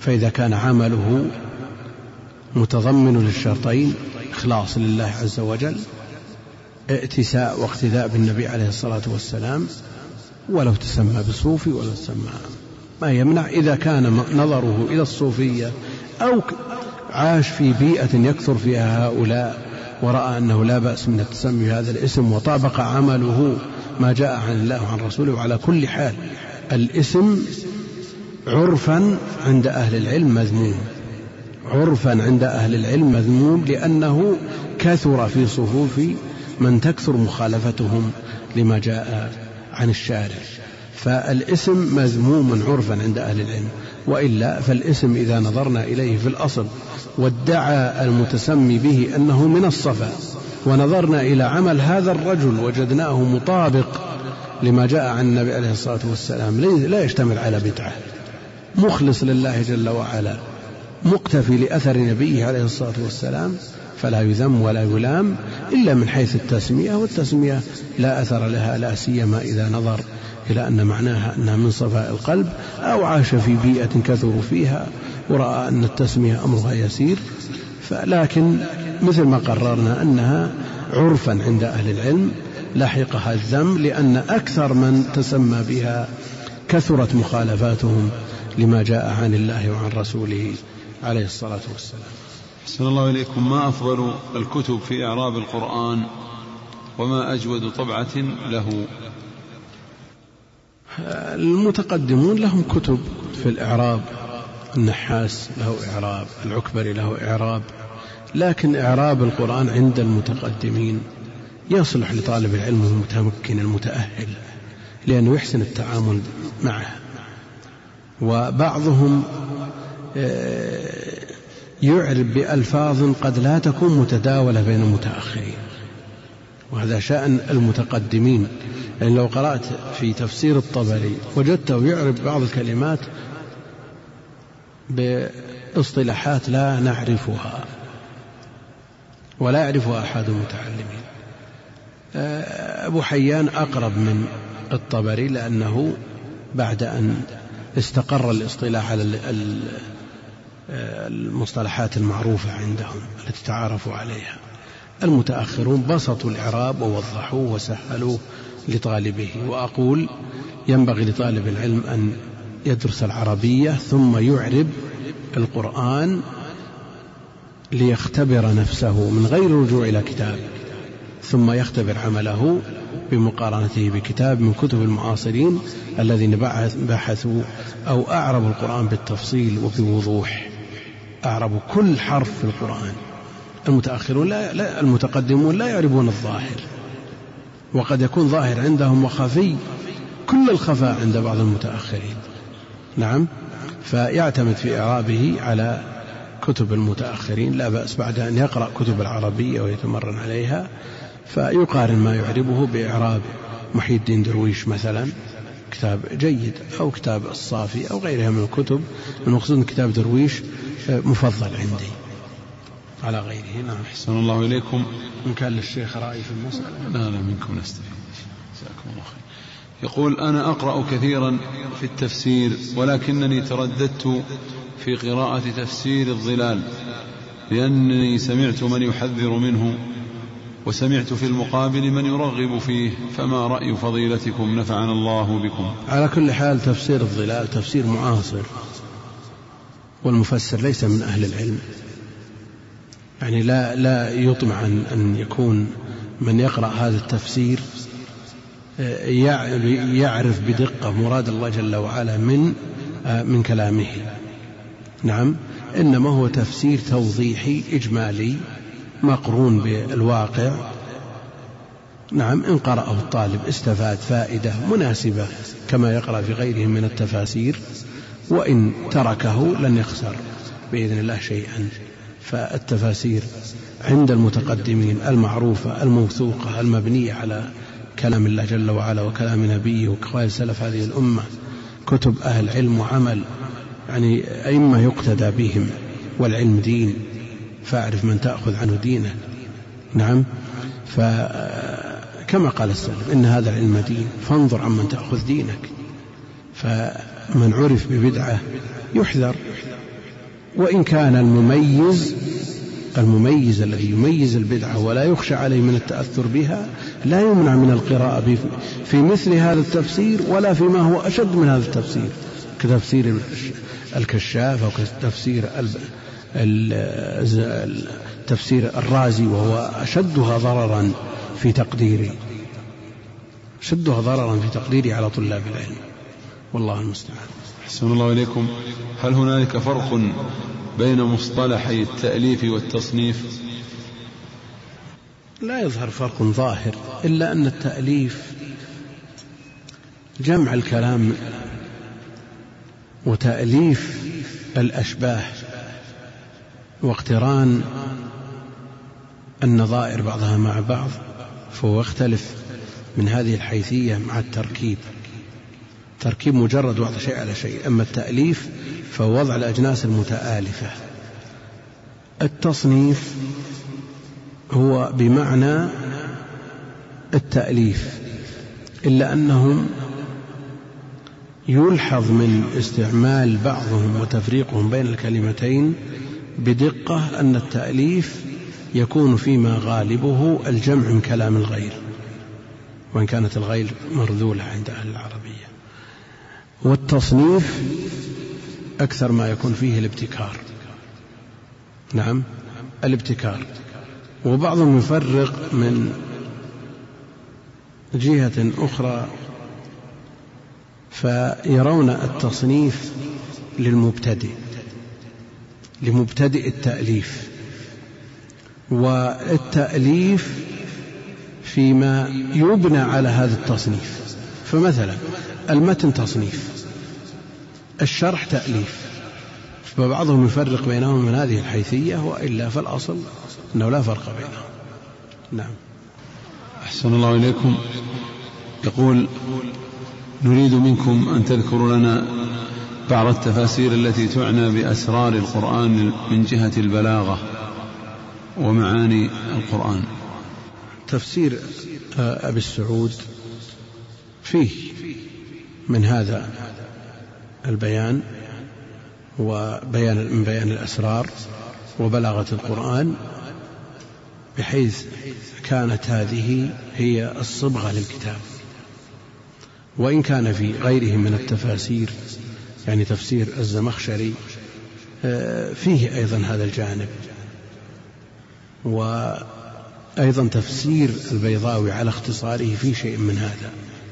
فإذا كان عمله متضمن للشرطين إخلاص لله عز وجل، ائتساء واقتداء بالنبي عليه الصلاة والسلام، ولو تسمى بصوفي ولا تسمى ما يمنع، إذا كان نظره إلى الصوفية أو عاش في بيئة يكثر فيها هؤلاء ورأى أنه لا بأس من التسمي هذا الاسم وطابق عمله ما جاء عن الله وعن رسوله. وعلى كل حال الاسم عرفا عند أهل العلم مذموم، عرفا عند أهل العلم مذموم، لأنه كثر في صفوف من تكثر مخالفتهم لما جاء عن الشارع، فالاسم مذموم عرفا عند أهل العلم. وإلا فالاسم إذا نظرنا إليه في الأصل وادعى المتسمي به أنه من الصفا، ونظرنا إلى عمل هذا الرجل وجدناه مطابق لما جاء عن النبي عليه الصلاة والسلام، لا يشتمل على بدعة، مخلص لله جل وعلا، مقتفي لأثر نبيه عليه الصلاة والسلام، فلا يذم ولا يلام إلا من حيث التسمية، والتسمية لا أثر لها، لا سيما إذا نظر إلى أن معناها أنها من صفاء القلب، أو عاش في بيئة كثر فيها ورأى أن التسمية أمرها يسير. لكن مثل ما قررنا أنها عرفا عند أهل العلم لحقها الذم، لأن أكثر من تسمى بها كثرت مخالفاتهم لما جاء عن الله وعن رسوله عليه الصلاة والسلام. أحسن الله إليكم. ما أفضل الكتب في إعراب القرآن وما أجود طبعة له؟ المتقدمون لهم كتب في الإعراب، النحاس له إعراب، العكبري له إعراب، لكن إعراب القرآن عند المتقدمين يصلح لطالب العلم المتمكن المتأهل، لأنه يحسن التعامل معه. وبعضهم يعرب بألفاظ قد لا تكون متداولة بين المتأخرين، وهذا شأن المتقدمين. يعني لو قرأت في تفسير الطبري وجدته يعرب بعض الكلمات باصطلاحات لا نعرفها ولا يعرفها أحد المتعلمين. أبو حيان أقرب من الطبري، لأنه بعد أن استقر الاصطلاح على المصطلحات المعروفة عندهم التي تعارفوا عليها. المتأخرون بسطوا الإعراب ووضحوه وسهلوه لطالبه. وأقول ينبغي لطالب العلم أن يدرس العربية ثم يعرب القرآن ليختبر نفسه من غير رجوع إلى كتاب، ثم يختبر عمله بمقارنته بكتاب من كتب المعاصرين الذين بحثوا أو أعربوا القرآن بالتفصيل وبوضوح، أعربوا كل حرف في القرآن. المتأخرون لا, لا المتقدمون لا يعرفون الظاهر، وقد يكون ظاهر عندهم وخفي كل الخفاء عند بعض المتأخرين. نعم، فيعتمد في إعرابه على كتب المتأخرين، لا بأس بعد أن يقرأ كتب العربية ويتمرن عليها فيقارن ما يعربه بإعراب محي الدين درويش مثلا، كتاب جيد، أو كتاب الصافي أو غيرها من الكتب. المقصود كتاب درويش مفضل عندي على غيره. نعم. أحسن الله إليكم. إن كان للشيخ رأي في المسألة. لا لا منكم نستفيد. جزاكم الله خير. يقول أنا أقرأ كثيرا في التفسير، ولكنني ترددت في قراءة تفسير الظلال لأنني سمعت من يحذر منه، وسمعت في المقابل من يرغب فيه، فما رأي فضيلتكم نفعنا الله بكم؟ على كل حال تفسير الظلال تفسير معاصر، والمفسر ليس من أهل العلم، يعني لا لا يطمع أن يكون من يقرأ هذا التفسير يعرف بدقة مراد الله جل وعلا من من كلامه. نعم، إنما هو تفسير توضيحي إجمالي مقرون بالواقع. نعم، إن قرأه الطالب استفاد فائدة مناسبة كما يقرأ في غيره من التفاسير، وإن تركه لن يخسر بإذن الله شيئا. فالتفاسير عند المتقدمين المعروفة الموثوقة المبنية على كلام الله جل وعلا وكلام نبيه وقال سلف هذه الأمة، كتب أهل علم وعمل، يعني أئمة يقتدى بهم، والعلم دين فاعرف من تأخذ عنه دينه. نعم، فكما قال السلف إن هذا العلم دين فانظر عن من تأخذ دينك. فمن عرف ببدعة يحذر وإن كان المميز المميز الذي يميز البدعة ولا يخشى عليه من التأثر بها لا يمنع من القراءة في مثل هذا التفسير ولا فيما هو أشد من هذا التفسير، كتفسير الكشاف أو كتفسير تفسير الرازي، وهو أشدها ضررا في تقديري أشدها ضررا في تقديري على طلاب العلم، والله المستعان. أحسن الله إليكم. هل هنالك فرق بين مصطلحي التأليف والتصنيف؟ لا يظهر فرق ظاهر، إلا أن التأليف جمع الكلام وتأليف الأشباه واقتران النظائر بعضها مع بعض، فهو يختلف من هذه الحيثية مع التركيب. تركيب مجرد وضع شيء على شيء، أما التأليف فهو وضع الأجناس المتآلفة. التصنيف هو بمعنى التأليف، إلا أنهم يلحظ من استعمال بعضهم وتفريقهم بين الكلمتين بدقة أن التأليف يكون فيما غالبه الجمع من كلام الغير، وإن كانت الغير مرذولة عند أهل العربية. والتصنيف أكثر ما يكون فيه الابتكار، نعم الابتكار. وبعضهم يفرق من جهة أخرى فيرون التصنيف للمبتدئ لمبتدئ التأليف، والتأليف فيما يبنى على هذا التصنيف. فمثلا المتن تصنيف، الشرح تأليف، فبعضهم يفرق بينهم من هذه الحيثية، وإلا فالأصل أنه لا فرق بينهم. نعم. أحسن الله إليكم. يقول: نريد منكم أن تذكروا لنا بعض التفاسير التي تعنى بأسرار القرآن من جهة البلاغة ومعاني القرآن. تفسير أبي السعود فيه من هذا البيان وبيان من بيان الأسرار وبلاغة القرآن، بحيث كانت هذه هي الصبغة للكتاب. وإن كان في غيره من التفاسير، يعني تفسير الزمخشري فيه أيضا هذا الجانب، وأيضا تفسير البيضاوي على اختصاره في شيء من هذا.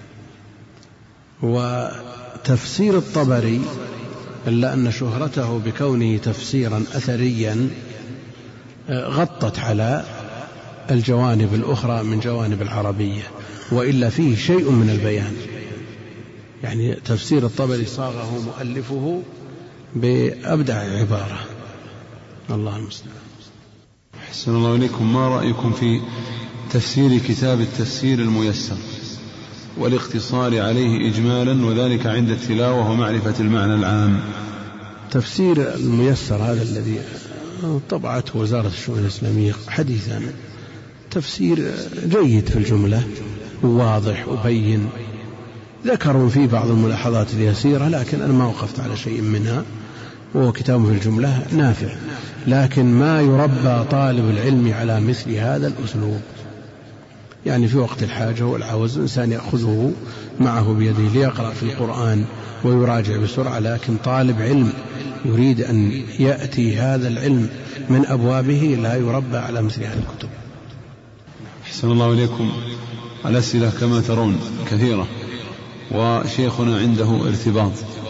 وتفسير الطبري إلا أن شهرته بكونه تفسيرا أثريا غطت على الجوانب الأخرى من جوانب العربية، وإلا فيه شيء من البيان. يعني تفسير الطبري صاغه مؤلفه بأبدع عبارة، الله المستعان. أحسن الله إليكم. ما رأيكم في تفسير كتاب التفسير الميسر والاقتصار عليه إجمالا، وذلك عند التلاوة ومعرفة المعنى العام؟ تفسير الميسر هذا الذي طبعته وزارة الشؤون الإسلامية حديثا تفسير جيد في الجملة، واضح وبين. ذكروا فيه بعض الملاحظات اليسيرة، لكن أنا ما وقفت على شيء منها، وهو كتاب في الجملة نافع. لكن ما يربى طالب العلم على مثل هذا الأسلوب، يعني في وقت الحاجة والعوز الإنسان يأخذه معه بيده ليقرأ في القرآن ويراجع بسرعة، لكن طالب علم يريد أن يأتي هذا العلم من أبوابه لا يربى على مثل هذه الكتب. أحسن الله إليكم. الأسئلة كما ترون كثيرة، وشيخنا عنده ارتباط،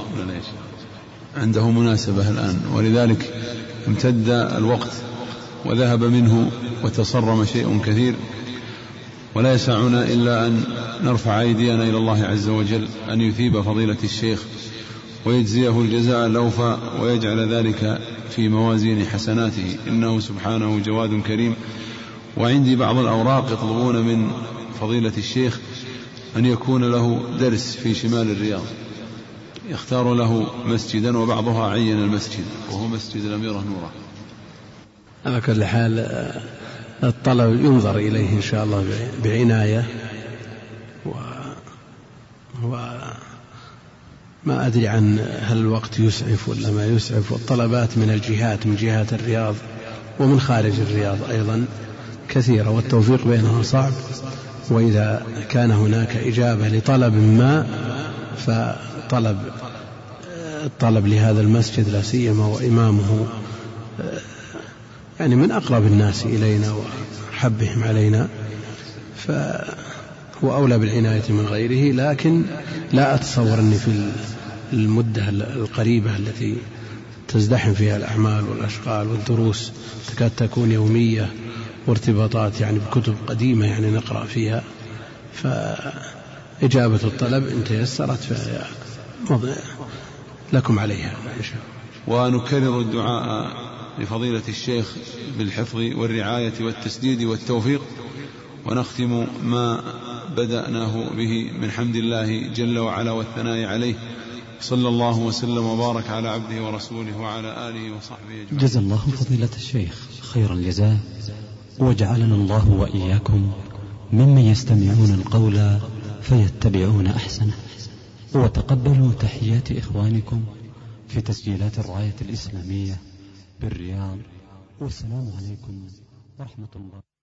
عنده مناسبة الآن، ولذلك امتد الوقت وذهب منه وتصرم شيء كثير، ولا يسعنا إلا أن نرفع أيدينا إلى الله عز وجل أن يثيب فضيلة الشيخ ويجزيه الجزاء الأوفى، ويجعل ذلك في موازين حسناته، إنه سبحانه جواد كريم. وعندي بعض الأوراق يطلبون من فضيلة الشيخ أن يكون له درس في شمال الرياض، يختار له مسجدا، وبعضها عين المسجد وهو مسجد الأميرة نورة. على كل حال الطلب ينظر إليه إن شاء الله بعناية، ما أدري عن هل الوقت يسعف ولا ما يسعف، والطلبات من الجهات من جهات الرياض ومن خارج الرياض أيضا كثيرة، والتوفيق بينها صعب. وإذا كان هناك إجابة لطلب ما فطلب الطلب لهذا المسجد لا سيما وإمامه يعني من أقرب الناس إلينا وحبهم علينا، فهو أولى بالعناية من غيره. لكن لا أتصور أني في المدة القريبة التي تزدحم فيها الأعمال والأشغال والدروس تكاد تكون يومية وارتباطات يعني بكتب قديمة يعني نقرأ فيها، فإجابة الطلب إن تيسرت لكم عليها إن شاء الله. ونكرر الدعاء لفضيلة الشيخ بالحفظ والرعاية والتسديد والتوفيق، ونختم ما بدأناه به من حمد الله جل وعلا والثناء عليه. صلى الله وسلم وبارك على عبده ورسوله وعلى آله وصحبه أجمعين. جزا الله فضيلة الشيخ خير الجزاء، وجعلنا الله وإياكم ممن يستمعون القول فيتبعون أحسنه. وتقبلوا تحيات إخوانكم في تسجيلات الراية الإسلامية بالرياض، والسلام عليكم ورحمة الله.